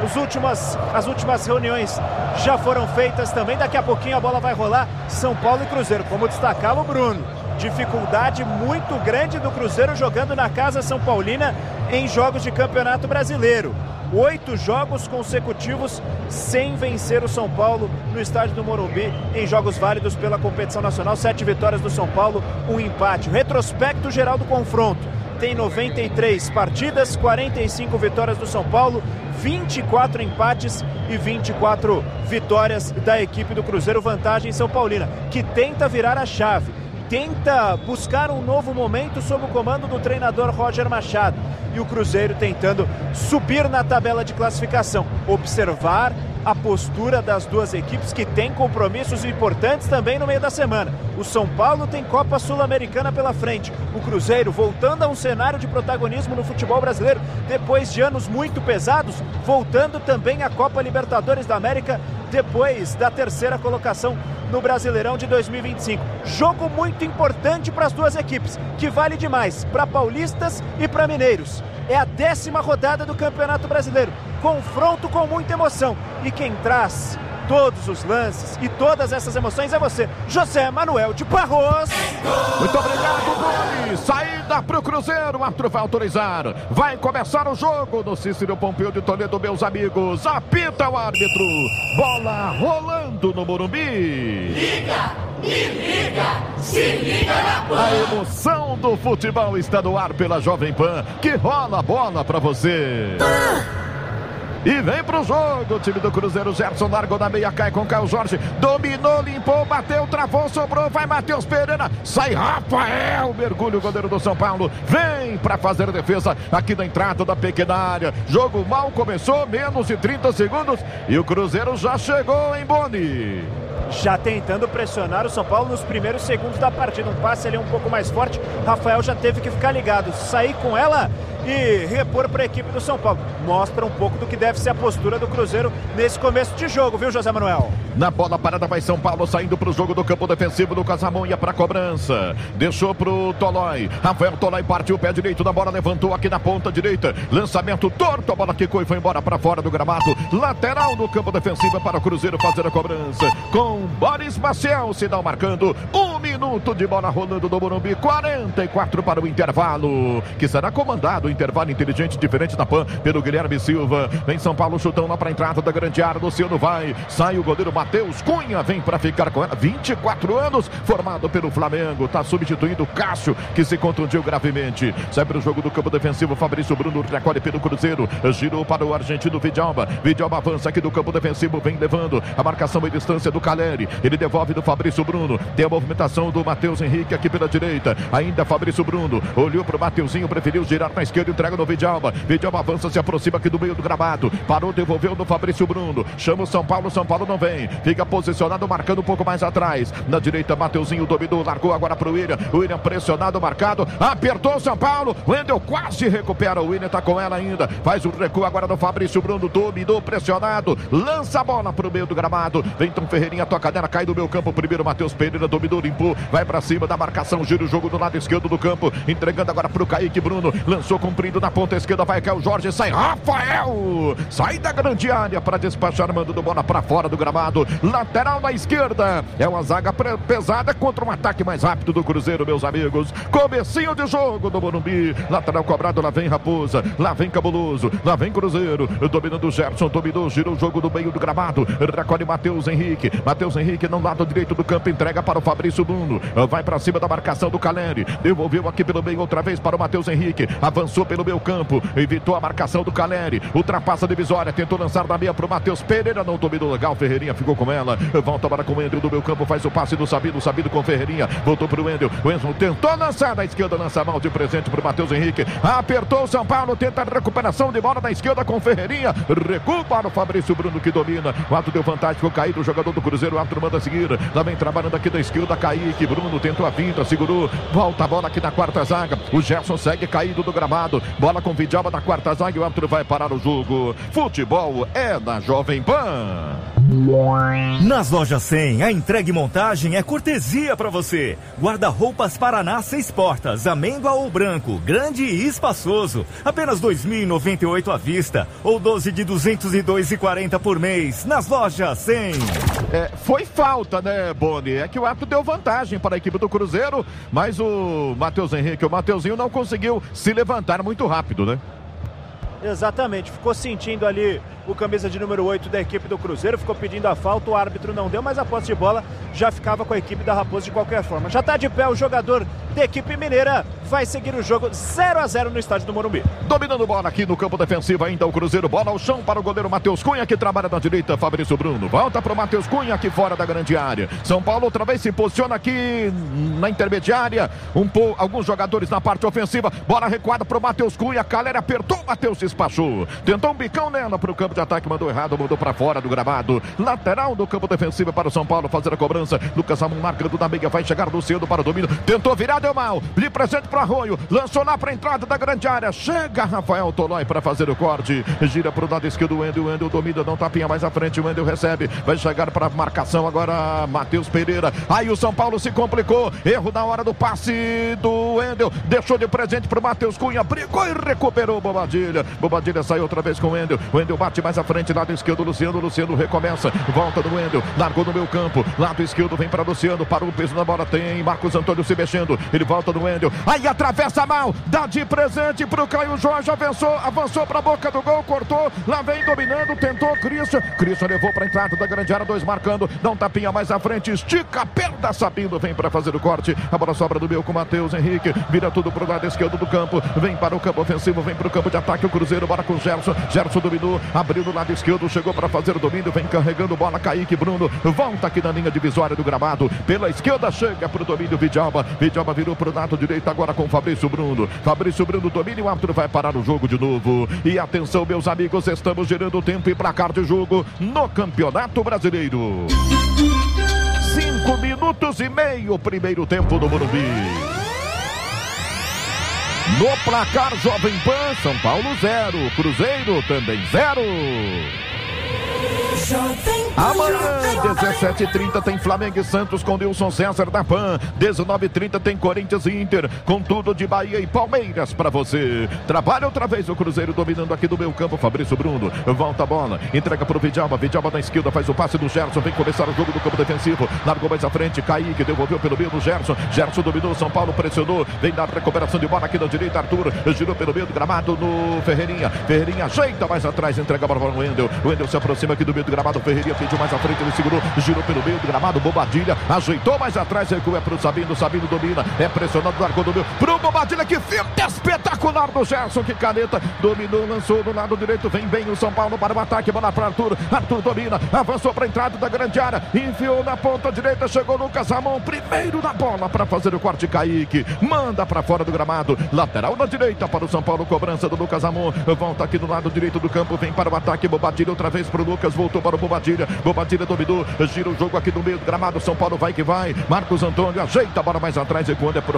As últimas reuniões já foram feitas também. Daqui a pouquinho a bola vai rolar São Paulo e Cruzeiro, como destacava o Bruno. Dificuldade muito grande do Cruzeiro jogando na casa São Paulina em jogos de Campeonato Brasileiro. 8 jogos consecutivos sem vencer o São Paulo no estádio do Morumbi em jogos válidos pela competição nacional. 7 vitórias do São Paulo, 1 empate. O retrospecto geral do confronto tem 93 partidas, 45 vitórias do São Paulo, 24 empates e 24 vitórias da equipe do Cruzeiro. Vantagem São Paulina, que tenta virar a chave, tenta buscar um novo momento sob o comando do treinador Roger Machado. E o Cruzeiro tentando subir na tabela de classificação. Observar a postura das duas equipes, que têm compromissos importantes também no meio da semana. O São Paulo tem Copa Sul-Americana pela frente. O Cruzeiro voltando a um cenário de protagonismo no futebol brasileiro depois de anos muito pesados, voltando também à Copa Libertadores da América depois da 3ª colocação no Brasileirão de 2025. Jogo muito importante para as duas equipes, que vale demais para paulistas e para mineiros. É a 10ª rodada do Campeonato Brasileiro. Confronto com muita emoção. E quem traz todos os lances e todas essas emoções é você, José Manuel de Barros. Muito obrigado, Boni. Saída pro Cruzeiro, o árbitro vai autorizar. Vai começar o jogo no Cícero Pompeu de Toledo, meus amigos. Apita o árbitro. Bola rolando no Morumbi. Liga, me liga, se liga na Pan. A emoção do futebol está no ar pela Jovem Pan, que rola a bola pra você. E vem pro jogo o time do Cruzeiro. Gerson largou na meia, cai com Caio Jorge. Dominou, limpou, bateu, travou, sobrou. Vai Matheus Pereira. Sai Rafael. Mergulho o goleiro do São Paulo. Vem pra fazer a defesa aqui na entrada da pequena área. Jogo mal começou, menos de 30 segundos. E o Cruzeiro já chegou em Boni. Já tentando pressionar o São Paulo nos primeiros segundos da partida. Um passe ali um pouco mais forte. Rafael já teve que ficar ligado. Sair com ela e repor para a equipe do São Paulo. Mostra um pouco do que deve ser a postura do Cruzeiro nesse começo de jogo, viu, José Manuel? Na bola parada vai São Paulo, saindo para o jogo do campo defensivo. Lucas Ramon ia para a cobrança. Deixou para o Tolói. Rafael Tolói partiu o pé direito da bola, levantou aqui na ponta direita. Lançamento torto, a bola quicou e foi embora para fora do gramado. Lateral no campo defensivo para o Cruzeiro fazer a cobrança. Com Boris Maciel, sinal marcando. 1 minuto de bola rolando no Morumbi. 44 para o intervalo, que será comandado, intervalo inteligente, diferente da Pan, pelo Guilherme Silva. Vem São Paulo, chutão lá para a entrada da grande área. Luciano vai, sai o goleiro Matheus Cunha, vem para ficar com ela. 24 anos, formado pelo Flamengo, está substituindo o Cássio, que se contundiu gravemente. Sai para o jogo do campo defensivo, Fabrício Bruno recolhe pelo Cruzeiro, girou para o argentino Vidalba. Vidalba avança aqui do campo defensivo, vem levando a marcação e distância do Caleri. Ele devolve do Fabrício Bruno, tem a movimentação do Matheus Henrique aqui pela direita. Ainda Fabrício Bruno, olhou para o Mateuzinho, preferiu girar na esquerda. esquerda, entrega no Vidalba. Vidalba avança, se aproxima aqui do meio do gramado. Parou, devolveu no Fabrício Bruno. Chama o São Paulo não vem. Fica posicionado, marcando um pouco mais atrás. Na direita, Mateuzinho dominou, largou agora pro William. William pressionado, marcado. Apertou o São Paulo. O Wendel quase recupera. O William tá com ela ainda. Faz o recuo agora do Fabrício Bruno. Dominou, pressionado. Lança a bola pro meio do gramado. Vem então Ferreirinha, toca nela, cai do meio campo. Primeiro Matheus Pereira, dominou, limpou. Vai pra cima da marcação, gira o jogo do lado esquerdo do campo. Entregando agora pro Kaique Bruno. Lançou comprido na ponta esquerda. Vai cair o Jorge, sai Rafael. Sai da grande área para despachar, mandando bola pra fora do gramado. Lateral na esquerda. É uma zaga pesada contra um ataque mais rápido do Cruzeiro, meus amigos. Comecinho de jogo do Morumbi. Lateral cobrado, lá vem Raposa. Lá vem Cabuloso. Lá vem Cruzeiro. Dominando o Gerson. Dominou, girou o jogo do meio do gramado. Recolhe Matheus Henrique. Matheus Henrique no lado direito do campo. Entrega para o Fabrício Bruno. Vai para cima da marcação do Caleri. Devolveu aqui pelo meio outra vez para o Matheus Henrique. Avançou pelo meio campo. Evitou a marcação do Caleri. Ultrapassa a divisória. Tentou lançar da meia para o Matheus Pereira. Não dominou legal. Ferreirinha ficou com ela. Volta agora com o Wendel do meio campo. Faz o passe do Sabido. Sabido com Ferreirinha. Voltou para o Wendel. O Enzo tentou lançar da esquerda. Lança mal de presente para o Matheus Henrique. Apertou o São Paulo. Tenta a recuperação de bola da esquerda com Ferreirinha. Recua para o Fabrício Bruno que domina. O ato deu vantagem. Ficou caído o jogador do Cruzeiro. O árbitro manda seguir. Lá vem trabalhando aqui da esquerda. Kaique Bruno tentou a finta. Segurou. Volta a bola aqui na quarta zaga. O Gerson segue caído do gramado. Bola com Vidalba da quarta zaga. E o árbitro vai parar o jogo. Futebol é na Jovem Pan. Nas lojas 100, a entrega e montagem é cortesia para você. Guarda-roupas Paraná 6 portas, amêndoa ou branco, grande e espaçoso. Apenas R$ 2.098 à vista ou 12 de R$ 202,40 por mês. Nas lojas 100. Foi falta, né, Boni? É que o árbitro deu vantagem para a equipe do Cruzeiro, mas o Matheus Henrique, o Mateuzinho não conseguiu se levantar muito rápido, né? Exatamente, ficou sentindo ali o camisa de número 8 da equipe do Cruzeiro, ficou pedindo a falta, o árbitro não deu, mas a posse de bola já ficava com a equipe da Raposa de qualquer forma. Já está de pé o jogador da equipe mineira, vai seguir o jogo 0-0 no estádio do Morumbi. Dominando bola aqui no campo defensivo ainda o Cruzeiro, bola ao chão para o goleiro Matheus Cunha, que trabalha na direita, Fabrício Bruno, volta para o Matheus Cunha aqui fora da grande área. São Paulo outra vez se posiciona aqui na intermediária, alguns jogadores na parte ofensiva, bola recuada para o Matheus Cunha, Calera apertou, Matheus despachou, tentou um bicão nela para o campo de ataque, mandou errado, mandou para fora do gramado, lateral do campo defensivo para o São Paulo fazer a cobrança. Lucas Ramon marcando da meia, vai chegar Luciano para o domínio, tentou virar, deu mal, de presente para Arroio, lançou lá para a entrada da grande área, chega Rafael Tolói para fazer o corte, gira para o lado esquerdo, o Wendel domina, dá um tapinha mais à frente, o Wendel recebe, vai chegar para a marcação agora Matheus Pereira, aí o São Paulo se complicou, erro na hora do passe do Wendel, deixou de presente para o Matheus Cunha, brigou e recuperou Bobadilha saiu outra vez com o Wendel bate mais à frente, lado esquerdo, Luciano recomeça, volta do Wendel, largou no meio campo, lado esquerdo, vem para Luciano, parou o peso na bola, tem Marcos Antônio se mexendo, ele volta do Wendel, aí atravessa mal, dá de presente pro Caio Jorge, avançou pra boca do gol, cortou, lá vem dominando, tentou Christian levou pra entrada da grande área, 2 marcando, dá um tapinha mais à frente, estica a perna, Sabino vem pra fazer o corte, a bola sobra do meio com o Matheus Henrique, vira tudo pro lado esquerdo do campo, vem para o campo ofensivo, vem pro campo de ataque, o Cruzeiro, bora com o Gerson dominou, abriu do lado esquerdo, chegou para fazer o domínio, vem carregando bola, Kaique Bruno, volta aqui na linha divisória do gramado, pela esquerda chega pro domínio, Vidalba virou pro lado direito agora com Fabrício Bruno domina, o árbitro vai parar o jogo de novo, e atenção meus amigos, estamos gerando o tempo e placar de jogo no Campeonato Brasileiro. 5 minutos e meio, primeiro tempo do Morumbi. No placar Jovem Pan, São Paulo 0, Cruzeiro também 0. Amanhã, 17h30, tem Flamengo e Santos com Nilson César da Pan. 19h30 tem Corinthians e Inter, com tudo de Bahia e Palmeiras pra você. Trabalha outra vez o Cruzeiro dominando aqui do meio campo, Fabrício Bruno. Volta a bola, entrega pro Vidalba na esquerda, faz o passe do Gerson, vem começar o jogo do campo defensivo. Largou mais à frente, Kaique, devolveu pelo meio do Gerson dominou, São Paulo pressionou, vem dar recuperação de bola aqui na direita, Arthur, girou pelo meio do gramado no Ferreirinha ajeita mais atrás, entrega a bola para o Wendel se aproxima aqui do meio do gramado, gramado. Ferreirinha pediu mais à frente, ele segurou, girou pelo meio do gramado. Bobadilha ajeitou mais atrás, recua pro Sabino. Sabino domina, é pressionado, largou do meio pro Bobadilha, que finta espetacular do Gerson, que caneta, dominou, lançou do lado direito, vem bem o São Paulo para o ataque, bola para Arthur. Arthur domina, avançou para a entrada da grande área, enfiou na ponta direita, chegou Lucas Ramon, primeiro na bola para fazer o corte. Kaique manda para fora do gramado, lateral na direita para o São Paulo, cobrança do Lucas Ramon, volta aqui do lado direito do campo, vem para o ataque. Bobadilha outra vez para o Lucas, voltou para o Bobadilha dominou, gira o jogo aqui no meio do gramado. São Paulo vai que vai, Marcos Antônio ajeita a bola mais atrás, recua para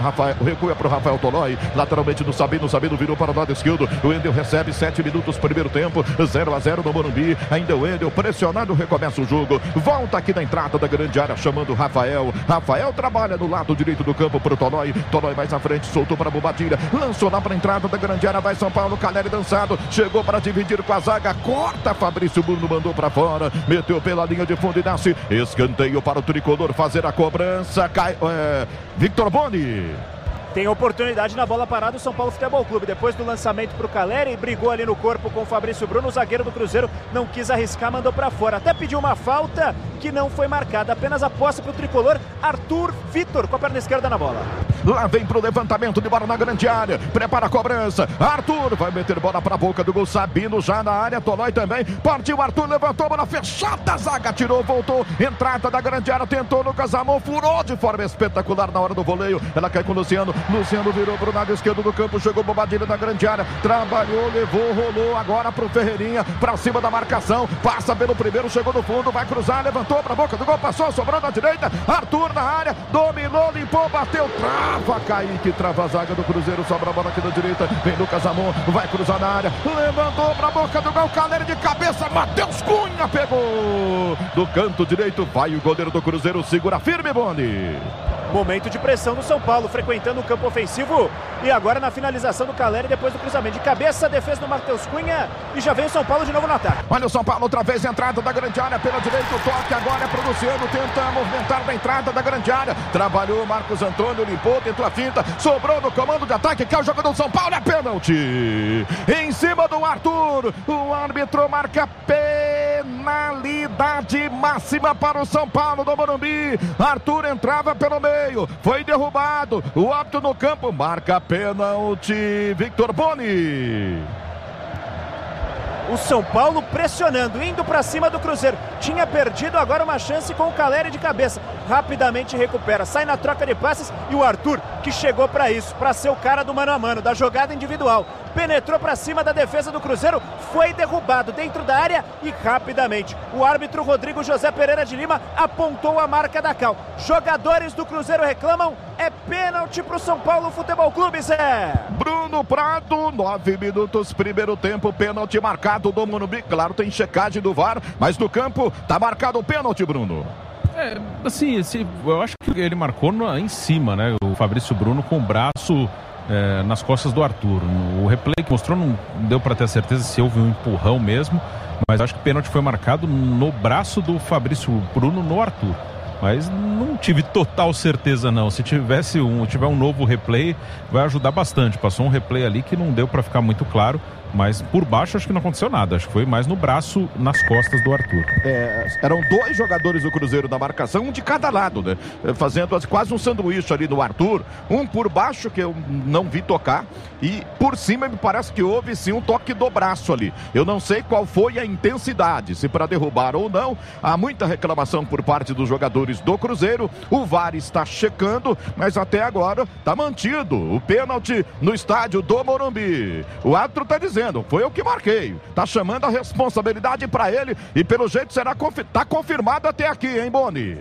o Rafael Tolói, lateralmente do Sabino virou para o lado esquerdo, o Wendel recebe 7 minutos primeiro tempo, 0-0 no Morumbi, ainda o Wendel pressionado, recomeça o jogo, volta aqui na entrada da grande área, chamando o Rafael trabalha no lado direito do campo para o Tolói mais à frente, soltou para a Bobadilha, lançou lá para a entrada da grande área, vai São Paulo, Caleri dançado, chegou para dividir com a zaga, corta, Fabrício Bruno mandou para fora, meteu pela linha de fundo e nasce escanteio para o tricolor fazer a cobrança. Victor Boni tem oportunidade na bola parada o São Paulo Futebol Clube. Depois do lançamento para o Caleri, brigou ali no corpo com o Fabrício Bruno. O zagueiro do Cruzeiro não quis arriscar, mandou para fora. Até pediu uma falta que não foi marcada. Apenas a posse para o tricolor. Arthur Vitor com a perna esquerda na bola. Lá vem pro levantamento de bola na grande área. Prepara a cobrança. Arthur vai meter bola para a boca do gol. Sabino já na área. Tolói também. Partiu Arthur, levantou, bola fechada. Zaga tirou, voltou. Entrada da grande área. Tentou Lucas Ramon. Furou de forma espetacular na hora do voleio. Ela cai com o Luciano. Luciano virou pro lado esquerdo do campo. Chegou Bobadilha na grande área. Trabalhou, levou, rolou. Agora pro Ferreirinha. Pra cima da marcação. Passa pelo primeiro. Chegou no fundo. Vai cruzar. Levantou pra boca do gol. Passou. Sobrou na direita. Arthur na área. Dominou, limpou, bateu. Trava Kaique. Trava a zaga do Cruzeiro. Sobra a bola aqui na direita. Vem Lucas Ramon. Vai cruzar na área. Levantou pra boca do gol. Caleri de cabeça. Matheus Cunha pegou. Do canto direito. Vai o goleiro do Cruzeiro. Segura firme, Boni. Momento de pressão do São Paulo, frequentando o campo ofensivo. E agora na finalização do Caleri, depois do cruzamento de cabeça, defesa do Matheus Cunha. E já vem o São Paulo de novo no ataque. Olha o São Paulo outra vez, entrada da grande área pela direita. O toque agora é pro Luciano, tenta movimentar da entrada da grande área. Trabalhou Marcos Antônio, limpou, tentou a finta. Sobrou no comando de ataque, que é o jogador do São Paulo. É pênalti em cima do Arthur. O árbitro marca penalidade máxima para o São Paulo do Morumbi. Arthur entrava pelo meio. Foi derrubado, o árbitro no campo marca pênalti. Victor Boni. O São Paulo pressionando, indo para cima do Cruzeiro. Tinha perdido agora uma chance com o Caleri de cabeça. Rapidamente recupera, sai na troca de passes e o Arthur, que chegou para isso, para ser o cara do mano a mano, da jogada individual. Penetrou para cima da defesa do Cruzeiro, foi derrubado dentro da área e rapidamente o árbitro Rodrigo José Pereira de Lima apontou a marca da cal. Jogadores do Cruzeiro reclamam, é pênalti para o São Paulo Futebol Clube, Zé. Bruno Prado, 9 minutos, primeiro tempo, pênalti marcado do Morumbi. Claro, tem checagem do VAR, mas no campo tá marcado o pênalti, Bruno. Assim, eu acho que ele marcou em cima, né? O Fabrício Bruno com o braço nas costas do Arthur. O replay que mostrou não deu para ter certeza se houve um empurrão mesmo, mas acho que o pênalti foi marcado no braço do Fabrício Bruno no Arthur. Mas não tive total certeza não. Se tiver um novo replay, vai ajudar bastante. Passou um replay ali que não deu para ficar muito claro, mas por baixo acho que não aconteceu nada. Acho que foi mais no braço, nas costas do Arthur. Eram 2 jogadores do Cruzeiro na marcação, um de cada lado, né? Fazendo quase um sanduíche ali no Arthur. Um por baixo, que eu não vi tocar, e por cima me parece que houve sim um toque do braço ali. Eu não sei qual foi a intensidade, se para derrubar ou não. Há muita reclamação por parte dos jogadores do Cruzeiro. O VAR está checando, mas até agora está mantido o pênalti no estádio do Morumbi. O árbitro está dizendo, foi eu que marquei. Está chamando a responsabilidade para ele e pelo jeito está confirmado até aqui, hein, Boni?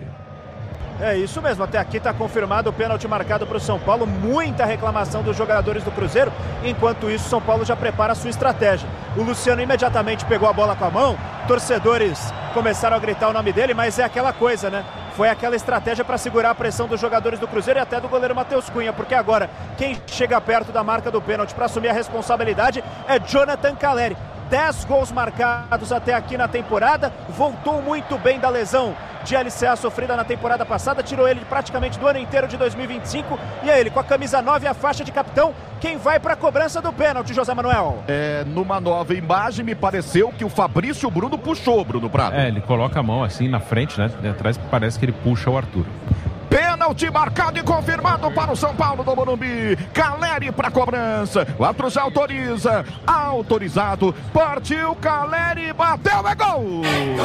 É isso mesmo, até aqui está confirmado o pênalti marcado para o São Paulo. Muita reclamação dos jogadores do Cruzeiro. Enquanto isso, o São Paulo já prepara a sua estratégia. O Luciano imediatamente pegou a bola com a mão. Torcedores começaram a gritar o nome dele, mas é aquela coisa, né? Foi aquela estratégia para segurar a pressão dos jogadores do Cruzeiro e até do goleiro Matheus Cunha, porque agora quem chega perto da marca do pênalti para assumir a responsabilidade é Jonathan Caleri. 10 gols marcados até aqui na temporada, voltou muito bem da lesão de LCA sofrida na temporada passada, tirou ele praticamente do ano inteiro de 2025, e é ele com a camisa 9 e a faixa de capitão, quem vai para a cobrança do pênalti, José Manuel. Numa nova imagem, me pareceu que o Fabrício Bruno puxou, Bruno Prado. Ele coloca a mão assim na frente, né? De atrás parece que ele puxa o Arthur. Pênalti marcado e confirmado para o São Paulo do Morumbi. Caleri para cobrança. O árbitro já autoriza. Autorizado. Partiu Caleri, bateu, é gol!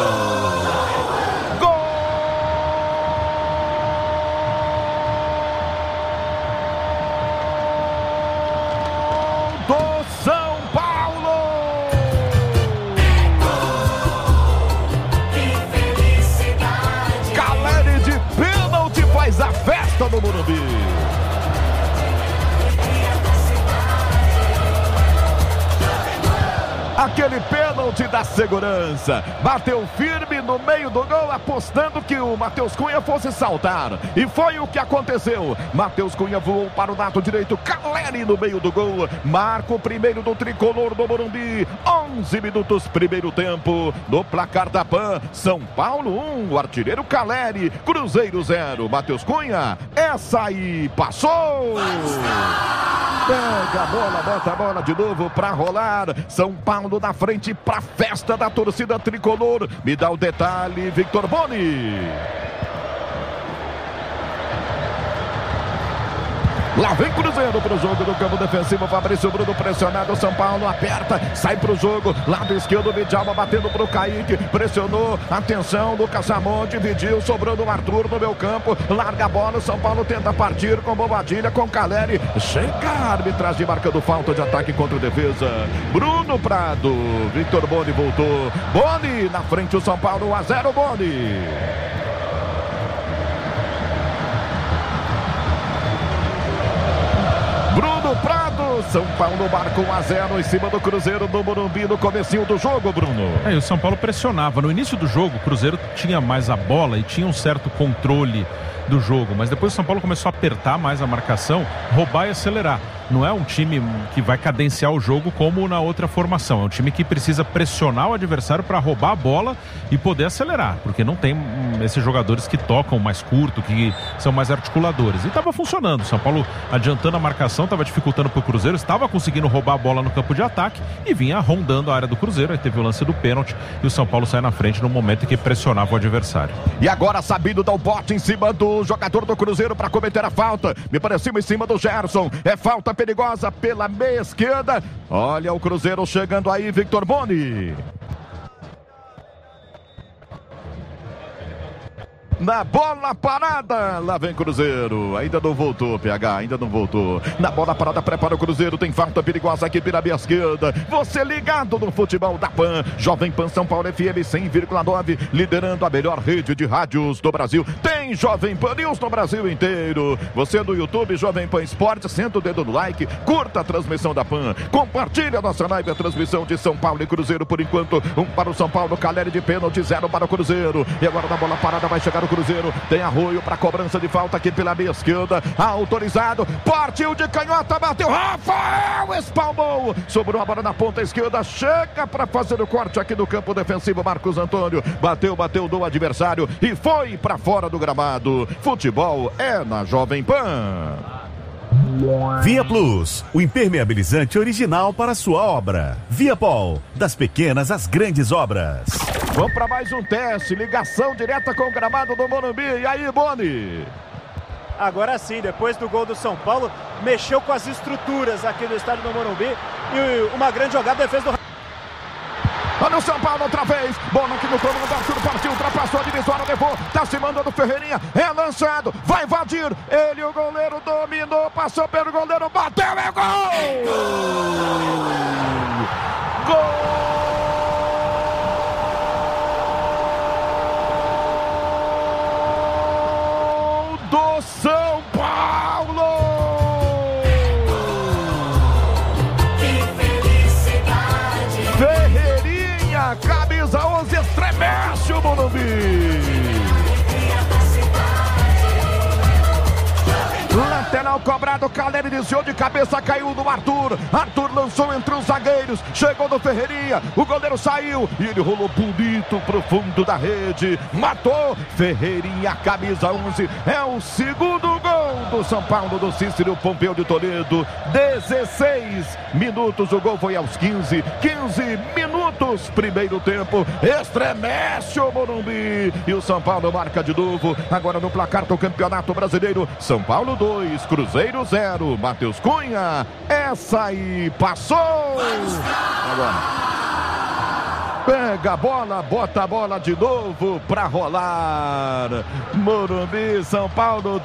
Gol! Do São Paulo! Que felicidade! Caleri de pênalti faz a festa no Morumbi. Aquele pênalti da segurança. Bateu firme no meio do gol, apostando que o Matheus Cunha fosse saltar. E foi o que aconteceu. Matheus Cunha voou para o lado direito. Caleri no meio do gol. Marca o primeiro do tricolor do Morumbi. 11 minutos, primeiro tempo. No placar da PAN. São Paulo 1, o artilheiro Caleri. Cruzeiro 0. Matheus Cunha. Essa aí passou. Pega a bola, bota a bola de novo para rolar. São Paulo na frente para a festa da torcida tricolor. Me dá o detalhe, Victor Boni. Lá vem Cruzeiro pro jogo do campo defensivo. Fabrício Bruno pressionado. São Paulo aperta, sai pro jogo. Lado esquerdo, Vidalma batendo pro Kaique. Pressionou, atenção, Lucas Ramon dividiu, sobrou no Arthur no meu campo. Larga a bola, São Paulo tenta partir com Bobadilha, com Caleri. Chega a arbitragem marcando falta de ataque contra a defesa. Bruno Prado, Victor Boni voltou. Boni na frente, o São Paulo 1-0, Boni. Bruno Prado, São Paulo marca 1-0 em cima do Cruzeiro do Morumbi no comecinho do jogo, Bruno. E o São Paulo pressionava. No início do jogo, o Cruzeiro tinha mais a bola e tinha um certo controle do jogo, mas depois o São Paulo começou a apertar mais a marcação, roubar e acelerar. Não é um time que vai cadenciar o jogo como na outra formação. É um time que precisa pressionar o adversário para roubar a bola e poder acelerar, porque não tem esses jogadores que tocam mais curto, que são mais articuladores. E estava funcionando. O São Paulo adiantando a marcação, estava dificultando para o Cruzeiro, estava conseguindo roubar a bola no campo de ataque e vinha rondando a área do Cruzeiro. Aí teve o lance do pênalti e o São Paulo sai na frente no momento em que pressionava o adversário. E agora Sabino dá o bote em cima do jogador do Cruzeiro para cometer a falta. Me pareceu em cima do Gerson. É falta perigosa pela meia esquerda. Olha o Cruzeiro chegando aí, Victor Boni. Na bola parada, lá vem Cruzeiro. Ainda não voltou, PH, ainda não voltou. Na bola parada, prepara o Cruzeiro. Tem falta perigosa aqui pela meia esquerda. Você ligado no futebol da PAN. Jovem Pan São Paulo FM 100,9, liderando a melhor rede de rádios do Brasil. Tem Jovem Pan News no Brasil inteiro. Você no YouTube, Jovem Pan Esportes, senta o dedo no like, curta a transmissão da PAN. Compartilha a nossa live, a transmissão de São Paulo e Cruzeiro por enquanto. 1 para o São Paulo, Caleri de pênalti, 0 para o Cruzeiro. E agora na bola parada vai chegar o Cruzeiro, tem Arroio para cobrança de falta aqui pela meia esquerda, autorizado, partiu de canhota, bateu, Rafael espalmou, sobrou a bola na ponta esquerda, chega para fazer o corte aqui no campo defensivo, Marcos Antônio, bateu do adversário e foi para fora do gramado. Futebol é na Jovem Pan. Via Plus, o impermeabilizante original para sua obra. Viapol, das pequenas às grandes obras. Vamos para mais um teste, ligação direta com o gramado do Morumbi. E aí, Boni? Agora sim, depois do gol do São Paulo, mexeu com as estruturas aqui do estádio do Morumbi e uma grande jogada, defesa do... Olha o São Paulo outra vez, bola aqui no comando, Arthur partiu, ultrapassou a divisória, levou, tá se mandando Ferreirinha, é lançado, vai invadir, ele o goleiro dominou, passou pelo goleiro, bateu, é gol! Gol! Do São Paulo! Que felicidade! Ferreirinha, camisa 11, estremece o Morumbi! Lateral cobrado, Caleri desviou de cabeça, caiu no Arthur. Arthur lançou entre os zagueiros, chegou no Ferreirinha, o goleiro saiu e ele rolou bonito pro fundo da rede. Matou Ferreirinha, camisa 11. É o segundo gol do São Paulo, do Cícero Pompeu de Toledo. 16 minutos, o gol foi aos 15 minutos, primeiro tempo. Estremece o Morumbi e o São Paulo marca de novo. Agora no placar do Campeonato Brasileiro, São Paulo 2, Cruzeiro 0. Matheus Cunha, essa aí passou. Agora pega a bola, bota a bola de novo pra rolar. Morumbi, São Paulo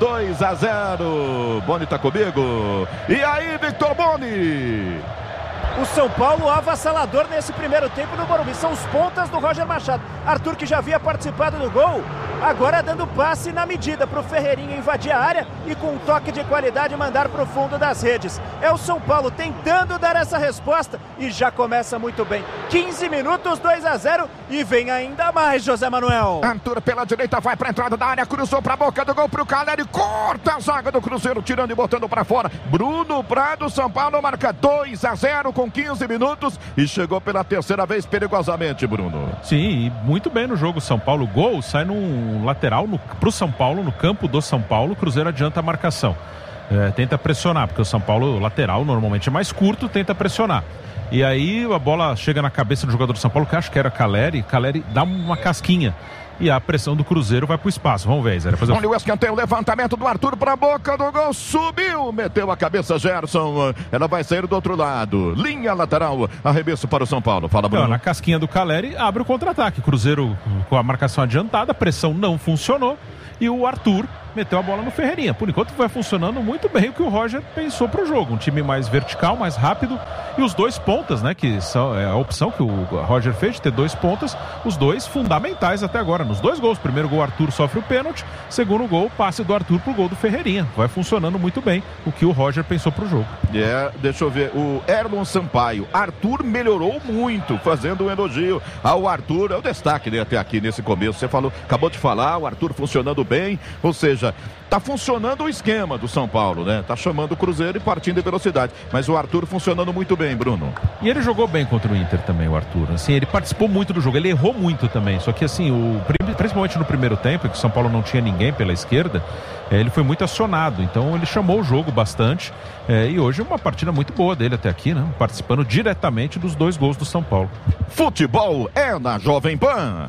2-0. Boni tá comigo. E aí, Victor Boni? O São Paulo avassalador nesse primeiro tempo no Morumbi. São os pontas do Roger Machado. Arthur, que já havia participado do gol, agora dando passe na medida para o Ferreirinha invadir a área e com um toque de qualidade mandar para o fundo das redes. É o São Paulo tentando dar essa resposta e já começa muito bem. 15 minutos, 2-0 e vem ainda mais, José Manuel. Arthur pela direita vai para a entrada da área, cruzou para a boca do gol para o Caleri, corta a zaga do Cruzeiro, tirando e botando para fora. Bruno Prado, São Paulo marca 2-0 com 15 minutos e chegou pela terceira vez perigosamente, Bruno. Sim, muito bem no jogo São Paulo. O gol sai num lateral pro São Paulo, no campo do São Paulo. O Cruzeiro adianta a marcação. Tenta pressionar, porque o São Paulo, lateral, normalmente é mais curto, tenta pressionar. E aí a bola chega na cabeça do jogador do São Paulo, que acho que era Caleri. Caleri dá uma casquinha. E a pressão do Cruzeiro vai pro espaço. Vamos ver, Zé. Olha o escanteio, o levantamento do Arthur pra boca do gol. Subiu, meteu a cabeça Gerson. Ela vai sair do outro lado. Linha lateral, arremesso para o São Paulo. Fala, Bruno. Na casquinha do Caleri, abre o contra-ataque. Cruzeiro com a marcação adiantada, a pressão não funcionou. E o Arthur meteu a bola no Ferreirinha. Por enquanto vai funcionando muito bem o que o Roger pensou pro jogo. Um time mais vertical, mais rápido. E os dois pontas, né? Que são a opção que o Roger fez de ter dois pontas. Os dois fundamentais até agora. Nos dois gols. Primeiro gol, Arthur sofre o pênalti. Segundo gol, passe do Arthur pro gol do Ferreirinha. Vai funcionando muito bem o que o Roger pensou pro jogo. Deixa eu ver. O Erlon Sampaio. Arthur melhorou muito, fazendo um elogio ao Arthur. É o destaque dele até aqui nesse começo. Você falou, acabou de falar, o Arthur funcionando bem. Ou seja, tá funcionando o esquema do São Paulo, né? Tá chamando o Cruzeiro e partindo em velocidade. Mas o Arthur funcionando muito bem, Bruno. E ele jogou bem contra o Inter também, o Arthur. Assim, ele participou muito do jogo, ele errou muito também. Só que assim, principalmente no primeiro tempo, que o São Paulo não tinha ninguém pela esquerda, ele foi muito acionado. Então ele chamou o jogo bastante. E hoje é uma partida muito boa dele até aqui, né? Participando diretamente dos dois gols do São Paulo. Futebol é na Jovem Pan.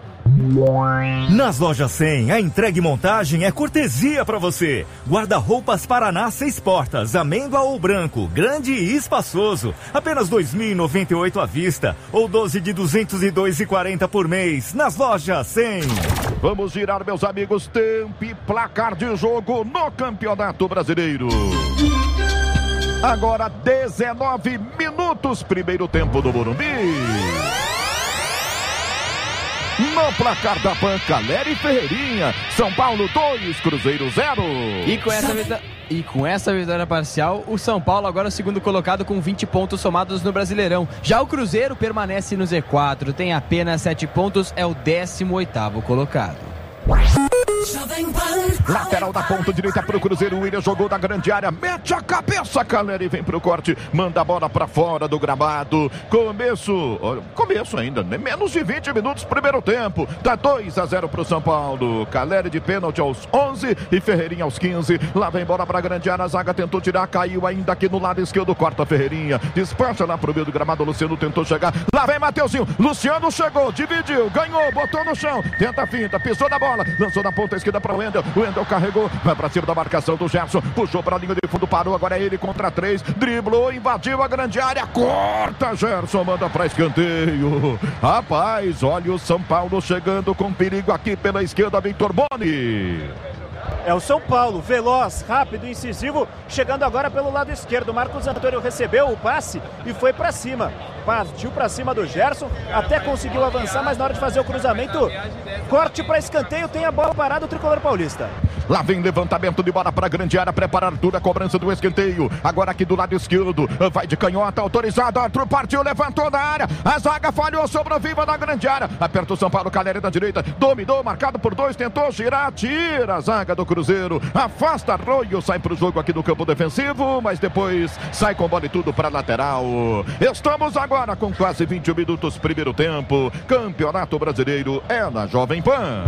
Nas lojas 100, a entrega e montagem é cortesia para você. Guarda-roupas Paraná 6 portas, amêndoa ou branco, grande e espaçoso. Apenas R$ 2.098 à vista ou 12 de R$ 202,40 por mês. Nas lojas 100. Vamos girar, meus amigos, tempo e placar de jogo no Campeonato Brasileiro. Agora 19 minutos, primeiro tempo do Morumbi. No placar da PAN, Caleri e Ferreirinha. São Paulo 2, Cruzeiro 0. E com essa vitória parcial, o São Paulo agora é o segundo colocado com 20 pontos somados no Brasileirão. Já o Cruzeiro permanece no Z4, tem apenas 7 pontos, é o 18º colocado. Lateral da ponta direita pro Cruzeiro, o William jogou da grande área, mete a cabeça, Caleri vem pro corte, manda a bola pra fora do gramado. Começo ainda, né? Menos de 20 minutos, primeiro tempo, tá 2-0 pro São Paulo. Caleri de pênalti aos 11 e Ferreirinha aos 15. Lá vem bola pra grande área, a zaga tentou tirar, caiu ainda aqui no lado esquerdo, corta Ferreirinha, despacha lá pro meio do gramado, Luciano tentou chegar, lá vem Mateuzinho, Luciano chegou, dividiu, ganhou, botou no chão, tenta a finta, pisou na bola, lançou na ponta esquerda para o Wendel carregou, vai para cima da marcação do Gerson, puxou para a linha de fundo, parou, agora é ele contra 3, driblou, invadiu a grande área, corta Gerson, manda para escanteio. Rapaz, olha o São Paulo chegando com perigo aqui pela esquerda, Victor Boni. É o São Paulo, veloz, rápido, incisivo, chegando agora pelo lado esquerdo. Marcos Antônio recebeu o passe e foi para cima. Partiu para cima do Gerson, até conseguiu avançar, mas na hora de fazer o cruzamento, corte para escanteio, tem a bola parada o tricolor paulista. Lá vem levantamento de bola para a grande área, prepara Arthur, a cobrança do escanteio. Agora aqui do lado esquerdo, vai de canhota, autorizado, Arthur partiu, levantou da área, a zaga falhou, sobreviva na grande área. Aperta o São Paulo, Caleri da direita, dominou, marcado por 2, tentou girar, tira a zaga do Cruzeiro, afasta Arroio, sai pro jogo aqui do campo defensivo, mas depois sai com bola e tudo para lateral. Estamos agora com quase 20 minutos, primeiro tempo. Campeonato Brasileiro é na Jovem Pan.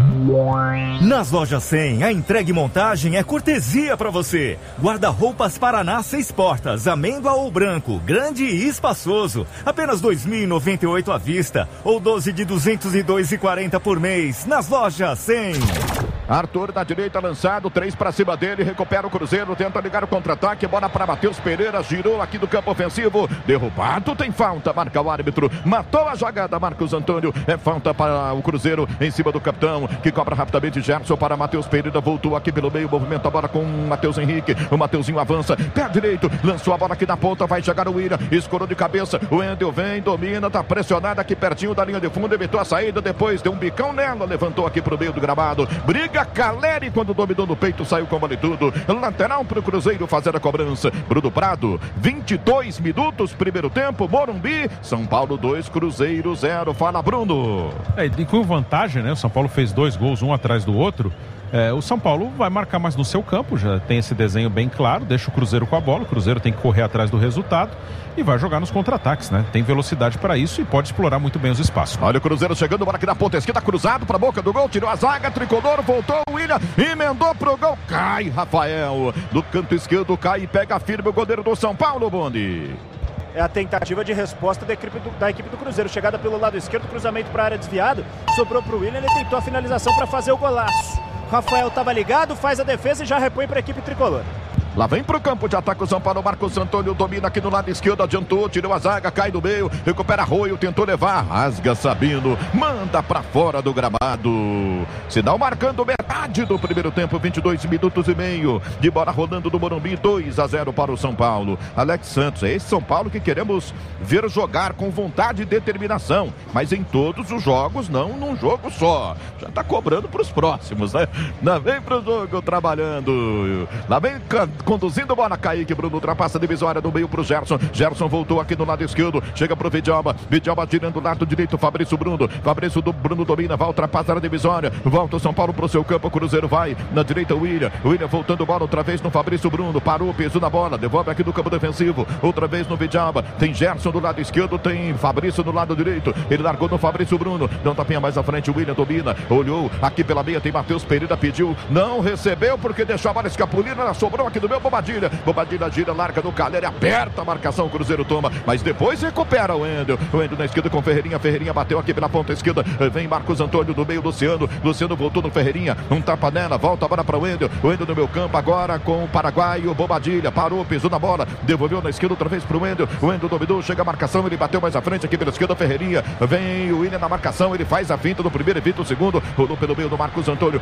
Nas lojas 100, a entrega e montagem é cortesia para você. Guarda-roupas Paraná 6 portas, amêndoa ou branco, grande e espaçoso. Apenas R$ 2.098 à vista ou 12 de R$ 202,40 por mês. Nas lojas 100. Arthur na direita lançado, 3 para cima dele, recupera o Cruzeiro, tenta ligar o contra-ataque, bola para Matheus Pereira, girou aqui do campo ofensivo, derrubado, tem falta, marca o árbitro, matou a jogada, Marcos Antônio, é falta para o Cruzeiro em cima do capitão, que cobra rapidamente Gerson para Matheus Pereira, voltou aqui pelo meio, movimenta a bola com o Matheus Henrique, o Mateuzinho avança, pé direito, lançou a bola aqui na ponta, vai chegar o William, escorou de cabeça, o Wendel vem, domina, tá pressionado aqui pertinho da linha de fundo, evitou a saída, depois deu um bicão nela, levantou aqui pro meio do gramado, briga Caleri, quando dominou no peito, saiu com bola e tudo. Lateral pro Cruzeiro fazer a cobrança. Bruno Prado, 22 minutos, primeiro tempo, Morumbi, São Paulo 2, Cruzeiro 0. Fala, Bruno. E com vantagem, né? O São Paulo fez 2 gols, um atrás do outro. O São Paulo vai marcar mais no seu campo, já tem esse desenho bem claro, deixa o Cruzeiro com a bola, o Cruzeiro tem que correr atrás do resultado e vai jogar nos contra-ataques, né? Tem velocidade para isso e pode explorar muito bem os espaços. Olha o Cruzeiro chegando, bola aqui na ponta esquerda, cruzado pra boca do gol, tirou a zaga, tricolor, voltou o William, emendou pro gol, cai Rafael, do canto esquerdo, cai e pega firme o goleiro do São Paulo, Bondi. É a tentativa de resposta da equipe do Cruzeiro. Chegada pelo lado esquerdo, cruzamento para a área desviado. Sobrou para o William, ele tentou a finalização para fazer o golaço. Rafael estava ligado, faz a defesa e já repõe para a equipe tricolor. Lá vem pro campo de ataque o São Paulo, Marcos Antônio domina aqui no lado esquerdo, adiantou, tirou a zaga, cai no meio, recupera Arroio, tentou levar, rasga Sabino, manda pra fora do gramado. Sinal marcando metade do primeiro tempo, 22 minutos e meio, de bola rolando do Morumbi, 2-0 para o São Paulo. Alex Santos, é esse São Paulo que queremos ver jogar com vontade e determinação, mas em todos os jogos, não num jogo só. Já tá cobrando pros próximos, né? Lá vem pro jogo trabalhando, lá vem conduzindo bola, Kaique, Bruno ultrapassa a divisória do meio pro Gerson, Gerson voltou aqui no lado esquerdo, chega pro Vidjalba, Vidjalba tirando o lado direito, Fabrício do Bruno domina, vai ultrapassar a divisória, volta o São Paulo pro seu campo, o Cruzeiro vai na direita, William voltando bola outra vez no Fabrício Bruno, parou, peso na bola, devolve aqui do campo defensivo, outra vez no Vidjalba, tem Gerson do lado esquerdo, tem Fabrício do lado direito, ele largou no Fabrício Bruno, não tapinha mais à frente, o William domina, olhou aqui pela meia, tem Matheus Pereira, pediu, não recebeu porque deixou a bola escapulir, ela sobrou aqui do meu Bobadilha gira, larga no Caleri, aperta a marcação, o Cruzeiro toma, mas depois recupera o Wendel na esquerda com Ferreirinha bateu aqui pela ponta esquerda, vem Marcos Antônio do meio, Luciano voltou no Ferreirinha, um tapa nela, volta a bola para o Wendel no meu campo agora com o paraguaio, Bobadilha, parou, pisou na bola, devolveu na esquerda outra vez para o Wendel dominou, chega a marcação, ele bateu mais à frente aqui pela esquerda, Ferreirinha, vem o William na marcação, ele faz a finta do primeiro, evita o segundo, rolou pelo meio do Marcos Antônio,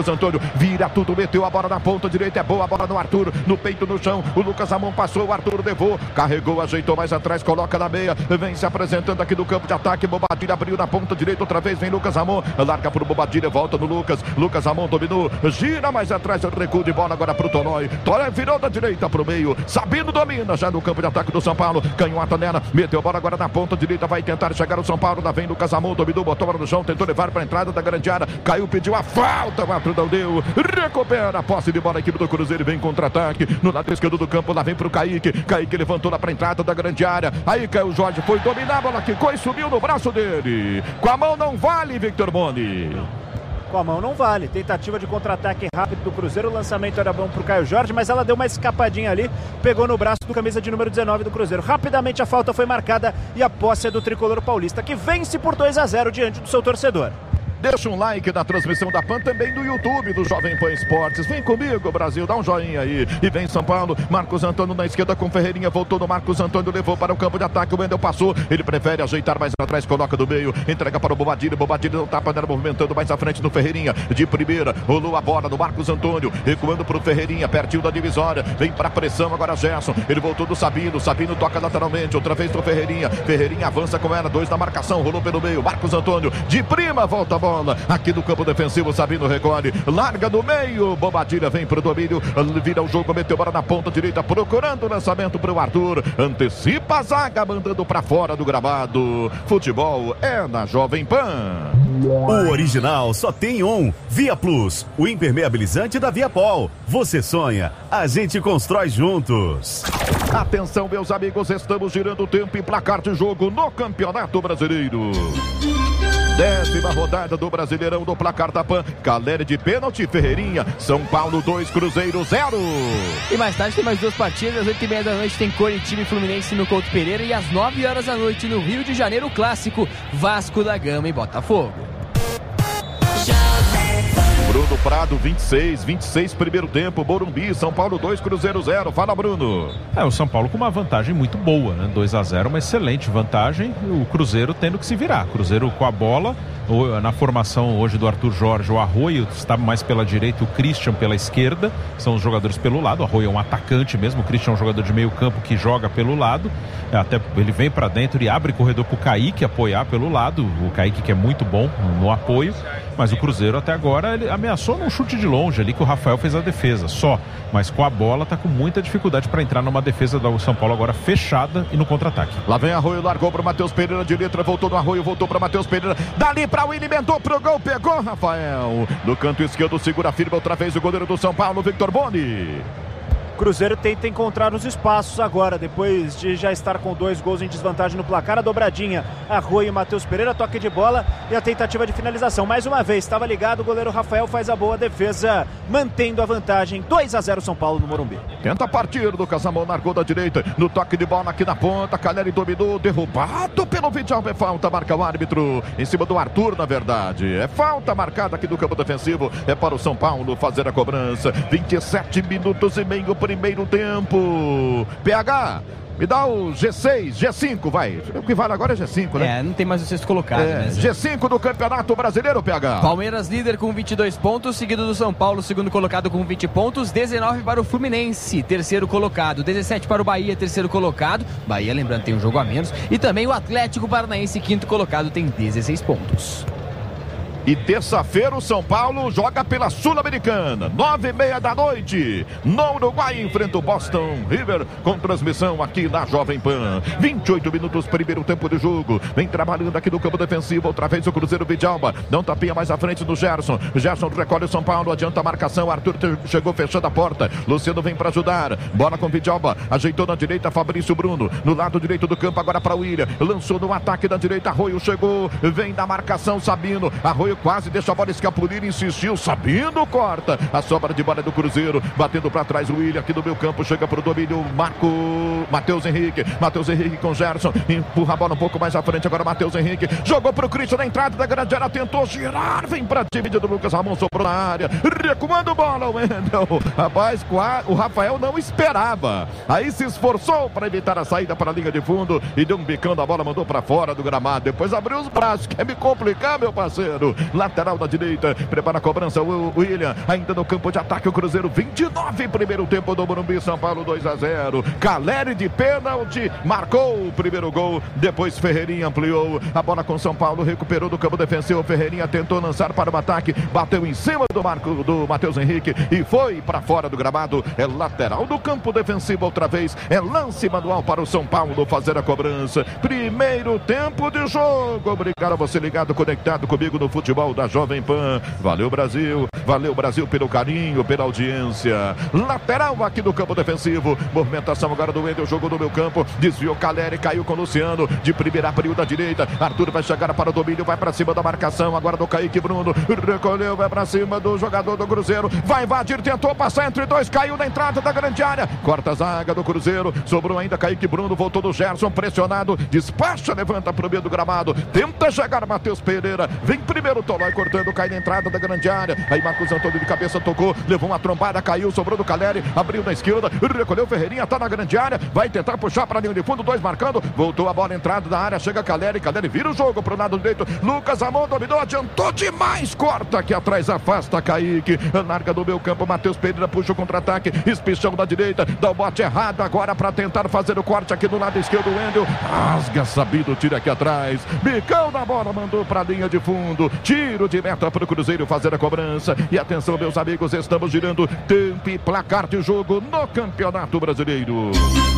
vira tudo, meteu a bola na ponta direita, é boa a bola no Arthur, no peito, no chão, o Lucas Ramon passou, o Arthur levou, carregou, ajeitou mais atrás, coloca na meia, vem se apresentando aqui do campo de ataque, Bobadilha abriu na ponta direita, outra vez vem Lucas Ramon, larga pro Bobadilha, volta no Lucas Ramon dominou, gira mais atrás, recuo de bola agora pro Tolói virou da direita pro meio, Sabino domina já no campo de ataque do São Paulo, canhota nela, meteu a bola agora na ponta direita, vai tentar chegar o São Paulo, lá vem Lucas Ramon, dominou, botou a bola no chão, tentou levar pra entrada da grande área, caiu, pediu a falta, o Arthur não deu, recupera a posse de bola, a equipe do Cruzeiro, vem contra-ataque, no lado esquerdo do campo, lá vem pro Kaique levantou lá pra entrada da grande área, aí caiu o Jorge, foi dominar a bola, quicou e subiu no braço dele, com a mão não vale, Victor Boni. Com a mão não vale, tentativa de contra-ataque rápido do Cruzeiro, o lançamento era bom pro Caio Jorge, mas ela deu uma escapadinha ali, pegou no braço do camisa de número 19 do Cruzeiro, rapidamente a falta foi marcada e a posse é do tricolor paulista, que vence por 2-0 diante do seu torcedor. Deixa um like na transmissão da PAN, também no YouTube do Jovem Pan Esportes. Vem comigo, Brasil, dá um joinha aí. E vem São Paulo, Marcos Antônio na esquerda com Ferreirinha, voltou no Marcos Antônio, levou para o campo de ataque, o Wendel passou, ele prefere ajeitar mais atrás, coloca do meio, entrega para o Bobadilha não tapa nela, movimentando mais à frente no Ferreirinha, de primeira, rolou a bola no Marcos Antônio, recuando para o Ferreirinha, pertinho da divisória, vem para a pressão agora Gerson, ele voltou do Sabino toca lateralmente, outra vez no Ferreirinha avança com ela, 2 na marcação, rolou pelo meio, Marcos Antônio, de prima, volta a bola, aqui do campo defensivo, Sabino recolhe, larga no meio, Bobadilha vem pro domínio, vira o jogo, meteu bola na ponta direita, procurando o lançamento pro Arthur, antecipa a zaga, mandando pra fora do gramado. Futebol é na Jovem Pan. O original só tem um. Via Plus, o impermeabilizante da Viapol. Você sonha, a gente constrói juntos. Atenção, meus amigos, estamos girando o tempo e placar de jogo no Campeonato Brasileiro. 10ª rodada do Brasileirão do placar da PAN. Caleri de pênalti, Ferreirinha. São Paulo 2, Cruzeiro 0. E mais tarde tem mais 2 partidas. Às 8h30 da noite tem Coritiba e Fluminense no Couto Pereira. E às 9h da noite no Rio de Janeiro, o clássico Vasco da Gama e Botafogo. Bruno Prado, 26 primeiro tempo, Morumbi, São Paulo 2, Cruzeiro 0. Fala, Bruno. O São Paulo com uma vantagem muito boa, né? 2-0, uma excelente vantagem. O Cruzeiro tendo que se virar. Cruzeiro com a bola. Na formação hoje do Arthur Jorge, o Arroio está mais pela direita, o Christian pela esquerda. São os jogadores pelo lado. O Arroio é um atacante mesmo. O Christian é um jogador de meio campo que joga pelo lado. Até ele vem para dentro e abre corredor para o Kaique apoiar pelo lado. O Kaique, que é muito bom no apoio. Mas o Cruzeiro até agora ele ameaçou num chute de longe ali, que o Rafael fez a defesa só. Mas com a bola tá com muita dificuldade para entrar numa defesa do São Paulo agora fechada e no contra-ataque. Lá vem Arroio, largou para Matheus Pereira de letra, voltou no Arroio, voltou para Matheus Pereira. Dali para o alimentou pro gol, pegou Rafael. No canto esquerdo, segura firme outra vez o goleiro do São Paulo, Victor Boni. Cruzeiro tenta encontrar os espaços agora, depois de já estar com 2 gols em desvantagem no placar. A dobradinha, Arroio e Matheus Pereira, toque de bola e a tentativa de finalização. Mais uma vez, estava ligado, o goleiro Rafael faz a boa defesa, mantendo a vantagem. 2-0 São Paulo no Morumbi. Tenta partir do Casamão, largou da direita, no toque de bola aqui na ponta, Caleri dominou, derrubado pelo Vidal, é falta, marca o árbitro, em cima do Arthur, na verdade. É falta marcada aqui do campo defensivo, é para o São Paulo fazer a cobrança. 27 minutos e meio, primeiro tempo. PH, me dá o G6, G5, vai. O que vale agora é G5, né? Não tem mais o sexto colocado. G5 do Campeonato Brasileiro, PH. Palmeiras líder com 22 pontos, seguido do São Paulo, segundo colocado com 20 pontos, 19 para o Fluminense, terceiro colocado, 17 para o Bahia, terceiro colocado. Bahia, lembrando, tem um jogo a menos. E também o Atlético Paranaense, quinto colocado, tem 16 pontos. E terça-feira o São Paulo joga pela Sul-Americana, 9h30 da noite, no Uruguai, enfrenta o Boston River, com transmissão aqui na Jovem Pan. 28 minutos, primeiro tempo de jogo, vem trabalhando aqui no campo defensivo, outra vez o Cruzeiro, Vidalba, não tapinha mais à frente do Gerson recolhe o São Paulo, adianta a marcação, Arthur chegou fechando a porta, Luciano vem para ajudar, bola com Vidalba, ajeitou na direita, Fabrício Bruno, no lado direito do campo, agora para o William, lançou no ataque da direita, Arroio chegou, vem na marcação, Sabino, Arroio quase deixa a bola escapulir, insistiu, Sabino corta, a sobra de bola do Cruzeiro, batendo para trás o William, aqui no meu campo, chega pro domínio, Matheus Henrique com Gerson, empurra a bola um pouco mais à frente, agora Matheus Henrique, jogou pro Christian na entrada da grande área, tentou girar, vem pra dividir do Lucas Ramon, sobrou na área, recuando bola, o Wendel, rapaz, o Rafael não esperava, aí se esforçou para evitar a saída para a linha de fundo, e deu um bicão da bola, mandou para fora do gramado, depois abriu os braços, quer me complicar, meu parceiro, lateral da direita, prepara a cobrança, o William, ainda no campo de ataque, o Cruzeiro, 29, primeiro tempo do Morumbi, São Paulo 2-0, Caleri de pênalti, marcou o primeiro gol, depois Ferreirinha ampliou, a bola com São Paulo, recuperou do campo defensivo, Ferreirinha tentou lançar para o ataque, bateu em cima do Matheus Henrique e foi para fora do gramado, é lateral do campo defensivo outra vez, é lance manual para o São Paulo fazer a cobrança, primeiro tempo de jogo, obrigado a você ligado, conectado comigo no futebol da Jovem Pan, valeu Brasil pelo carinho, pela audiência, lateral aqui do campo defensivo, movimentação agora do Wendel, jogou no meu campo, desviou Caleri, caiu com o Luciano, de primeira abriu da direita, Arthur vai chegar para o domínio, vai para cima da marcação, agora do Kaique Bruno, recolheu, vai para cima do jogador do Cruzeiro, vai invadir, tentou passar entre dois, caiu na entrada da grande área, corta a zaga do Cruzeiro, sobrou ainda Kaique Bruno, voltou do Gerson, pressionado, despacha, levanta para o meio do gramado, tenta chegar Matheus Pereira, vem primeiro Tolói cortando, cai na entrada da grande área, aí Marcos Antônio de cabeça tocou, levou uma trombada, caiu, sobrou do Caleri, abriu na esquerda, recolheu Ferreirinha, tá na grande área, vai tentar puxar para a linha de fundo, 2 marcando, voltou a bola, entrada da área, chega Caleri vira o jogo pro lado direito, Lucas Ramon dominou, adiantou demais, corta aqui atrás, afasta Kaique, larga do meu campo, Matheus Pereira puxa o contra-ataque, espichão da direita, dá o bote errado agora para tentar fazer o corte aqui do lado esquerdo, o Wendel, rasga Sabido, tira aqui atrás, bicão na bola, mandou para a linha de fundo, tiro de meta para o Cruzeiro fazer a cobrança, e atenção meus amigos, estamos girando tempo e placar de jogo no Campeonato Brasileiro.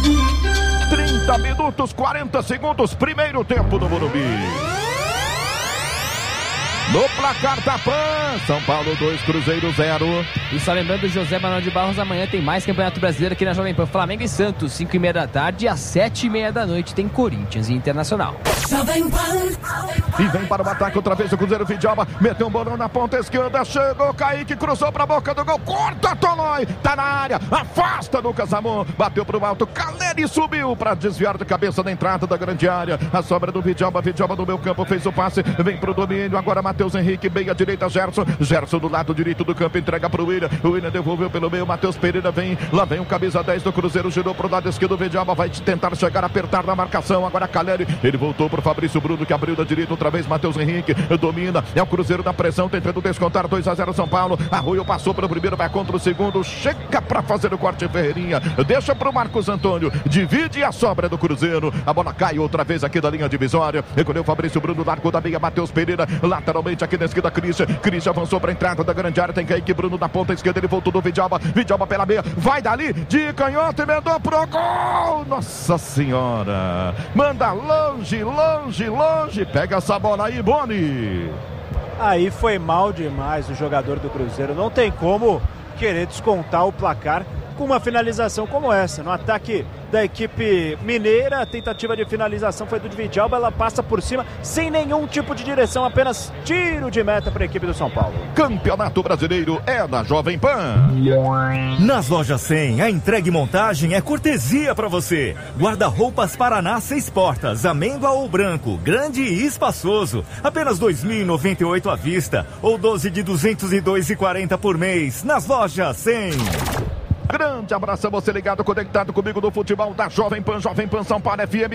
30 minutos, 40 segundos, primeiro tempo do Morumbi. No placar da PAN, São Paulo 2, Cruzeiro 0. E só lembrando, José Manuel de Barros, amanhã tem mais Campeonato Brasileiro aqui na Jovem Pan. Flamengo e Santos, 5h30 da tarde, e às 7h30 da noite tem Corinthians e Internacional. Jovem Pan. E vem para o ataque outra vez o Cruzeiro. Vidalba meteu um bolão na ponta esquerda, chegou Kaique, cruzou para a boca do gol, corta Tolói, tá na área, afasta Lucas Ramon, bateu pro alto, Caleri subiu para desviar de cabeça da entrada da grande área. A sobra do Vidalba no meu campo, fez o passe, vem pro domínio, agora Matheus Henrique, bem à direita, Gerson do lado direito do campo, entrega pro William, o William devolveu pelo meio, Matheus Pereira vem, lá vem o camisa 10 do Cruzeiro, girou pro lado esquerdo, o Vidalba vai tentar chegar, apertar na marcação, agora Caleri, ele voltou pro Fabrício Bruno, que abriu da direita outra vez, Matheus Henrique, domina, é o Cruzeiro da pressão, tentando descontar, 2-0 São Paulo, Arroio passou pelo primeiro, vai contra o segundo, chega pra fazer o corte Ferreirinha, deixa pro Marcos Antônio, divide a sobra do Cruzeiro, a bola cai outra vez aqui da linha divisória, recolheu Fabrício Bruno, largou da meia, Matheus Pereira, lateralmente aqui na esquerda, Christian avançou para a entrada da grande área, tem Kaique Bruno na ponta esquerda, ele voltou do Vidalba pela meia, vai dali, de canhoto, emendou pro gol, nossa senhora, manda longe, pega essa bola aí, Boni. Aí foi mal demais o jogador do Cruzeiro, não tem como querer descontar o placar com uma finalização como essa, no ataque da equipe mineira, a tentativa de finalização foi do Vidalba, ela passa por cima, sem nenhum tipo de direção, apenas tiro de meta para a equipe do São Paulo. Campeonato Brasileiro é na Jovem Pan. Nas lojas 100, a entrega e montagem é cortesia para você. Guarda-roupas Paraná 6 portas, amêndoa ou branco, grande e espaçoso, apenas R$ 2.098 à vista, ou 12 de R$ 202,40 por mês, nas lojas 100. Grande abraço a você ligado, conectado comigo no futebol da Jovem Pan São Paulo FM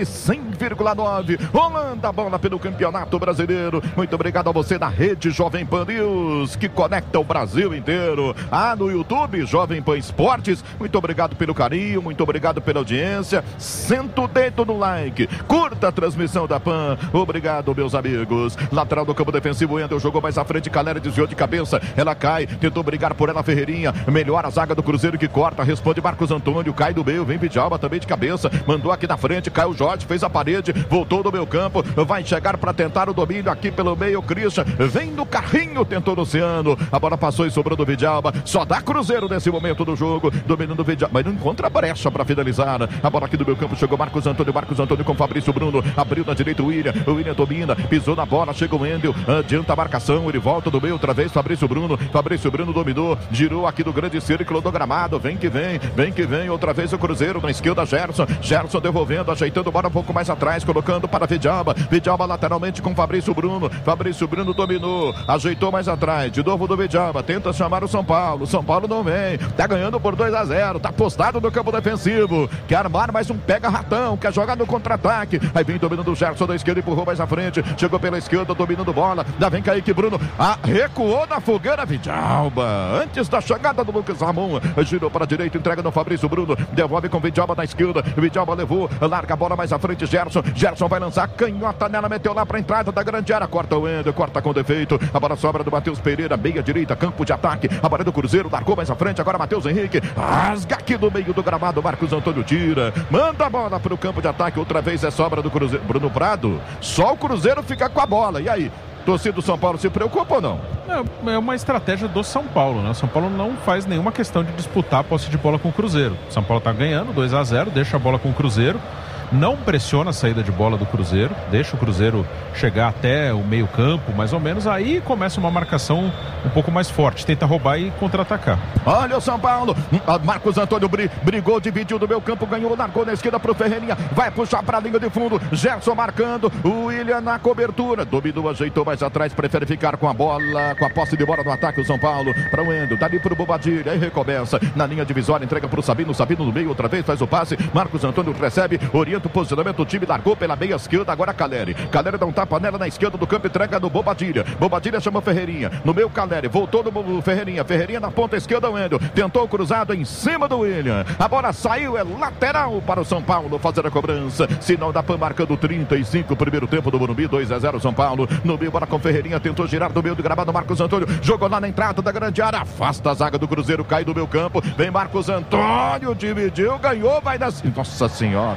100,9. Rolando a bola pelo Campeonato Brasileiro. Muito obrigado a você da rede Jovem Pan News, que conecta o Brasil inteiro. No YouTube, Jovem Pan Esportes. Muito obrigado pelo carinho, muito obrigado pela audiência. Senta o dedo no like, curta a transmissão da Pan. Obrigado, meus amigos. Lateral do campo defensivo, Wendel jogou mais à frente, Caleri desviou de cabeça. Ela cai, tentou brigar por ela, Ferreirinha. Melhora a zaga do Cruzeiro que corta. Responde Marcos Antônio, cai do meio, vem Vidalba também de cabeça, mandou aqui na frente, caiu o Jorge, fez a parede, voltou do meio campo, vai chegar para tentar o domínio aqui pelo meio, Christian, vem no carrinho, tentou Luciano, a bola passou e sobrou do Vidalba, só dá Cruzeiro nesse momento do jogo, dominando o Vidalba, mas não encontra brecha para finalizar, a bola aqui do meio campo, chegou Marcos Antônio com Fabrício Bruno, abriu na direita o William domina, pisou na bola, chega o Wendel, adianta a marcação, ele volta do meio outra vez, Fabrício Bruno dominou, girou aqui do grande círculo do gramado, vem que vem, outra vez o Cruzeiro na esquerda, Gerson devolvendo, ajeitando, bola um pouco mais atrás, colocando para Vidalba lateralmente com Fabrício Bruno dominou, ajeitou mais atrás, de novo do Vidalba, tenta chamar o São Paulo não vem, tá ganhando por 2-0, tá postado no campo defensivo, quer armar mais um pega-ratão, quer jogar no contra-ataque, aí vem dominando o Gerson da esquerda, empurrou mais à frente, chegou pela esquerda, dominando bola, já vem Kaique Bruno, recuou na fogueira Vidalba, antes da chegada do Lucas Ramon, girou para a direita, entrega no Fabrício Bruno, devolve com Vidalba na esquerda, Vidalba levou, larga a bola mais à frente, Gerson vai lançar, canhota nela, meteu lá para a entrada da grande área, corta o Wendel, corta com defeito, a bola sobra do Matheus Pereira, meia direita, campo de ataque, a bola do Cruzeiro, largou mais à frente, agora Matheus Henrique, rasga aqui no meio do gramado, Marcos Antônio tira, manda a bola para o campo de ataque, outra vez é sobra do Cruzeiro, Bruno Prado, só o Cruzeiro fica com a bola, e aí? Torcida do São Paulo se preocupa ou não? É uma estratégia do São Paulo, né? O São Paulo não faz nenhuma questão de disputar a posse de bola com o Cruzeiro. O São Paulo tá ganhando 2-0, deixa a bola com o Cruzeiro, não pressiona a saída de bola do Cruzeiro, deixa o Cruzeiro chegar até o meio campo, mais ou menos, aí começa uma marcação um pouco mais forte, tenta roubar e contra-atacar. Olha o São Paulo, Marcos Antônio brigou, dividiu do meio campo, ganhou, largou na esquerda pro Ferreirinha, vai puxar pra linha de fundo, Gerson marcando, o William na cobertura, dominou, ajeitou mais atrás, prefere ficar com a bola, com a posse de bola no ataque o São Paulo, pra Wendel, dali pro Bobadilha, aí recomeça, na linha divisória, entrega pro Sabino no meio, outra vez faz o passe, Marcos Antônio recebe, orienta o posicionamento, o time largou pela meia esquerda, agora Caleri dá um tapa nela na esquerda do campo, entrega no Bobadilha chama Ferreirinha, no meio Caleri, voltou no Ferreirinha na ponta esquerda, o Wendel, tentou o cruzado em cima do William, a bola saiu, é lateral para o São Paulo fazer a cobrança, sinal da PAN marcando 35, primeiro tempo do Morumbi, 2-0 São Paulo, no meio, bola com Ferreirinha, tentou girar do meio do gramado, Marcos Antônio, jogou lá na entrada da grande área, afasta a zaga do Cruzeiro, cai do meio campo, vem Marcos Antônio, dividiu, ganhou, vai dar, nossa senhora,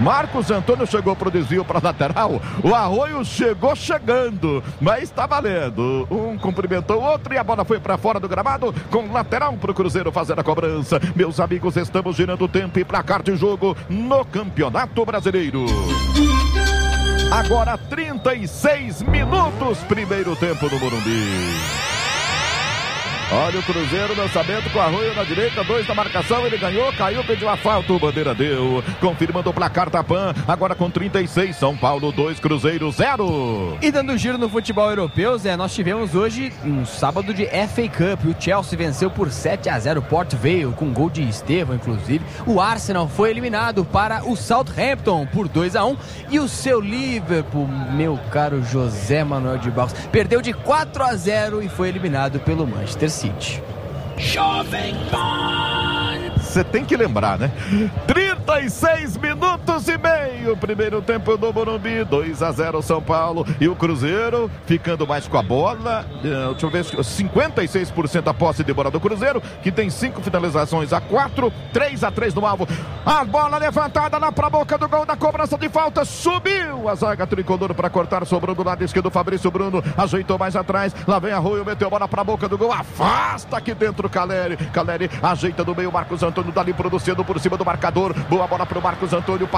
Marcos Antônio chegou pro desvio para lateral. O Arroio chegou chegando, mas está valendo. Um cumprimentou o outro e a bola foi para fora do gramado, com lateral pro Cruzeiro fazer a cobrança. Meus amigos, estamos girando o tempo e placar de jogo no Campeonato Brasileiro. Agora 36 minutos, primeiro tempo do Morumbi. Olha o Cruzeiro, lançamento com o Arroio na direita, 2 na marcação, ele ganhou, caiu, pediu a falta, o Bandeira deu, confirmando o placar da PAN, agora com 36, São Paulo 2, Cruzeiro 0. E dando giro no futebol europeu, Zé, nós tivemos hoje um sábado de FA Cup, o Chelsea venceu por 7-0 Port Vale, com gol de Estevão, inclusive, o Arsenal foi eliminado para o Southampton por 2-1, e o seu Liverpool, meu caro José Manuel de Barros, perdeu de 4-0 e foi eliminado pelo Manchester City. Jovem Pan. Você tem que lembrar, né? 36 minutos e meio, primeiro tempo do Morumbi, 2-0 São Paulo, e o Cruzeiro ficando mais com a bola, deixa eu ver, 56% a posse de bola do Cruzeiro, que tem 5 finalizações a 4, 3-3 no alvo. A bola levantada lá pra boca do gol da cobrança de falta, subiu a zaga tricolor para cortar, sobrou do lado esquerdo, Fabrício Bruno ajeitou mais atrás, lá vem Arroio, meteu a bola pra boca do gol, afasta aqui dentro Caleri ajeita do meio, Marcos Antônio dali produzindo por cima do marcador, boa bola pro Marcos Antônio,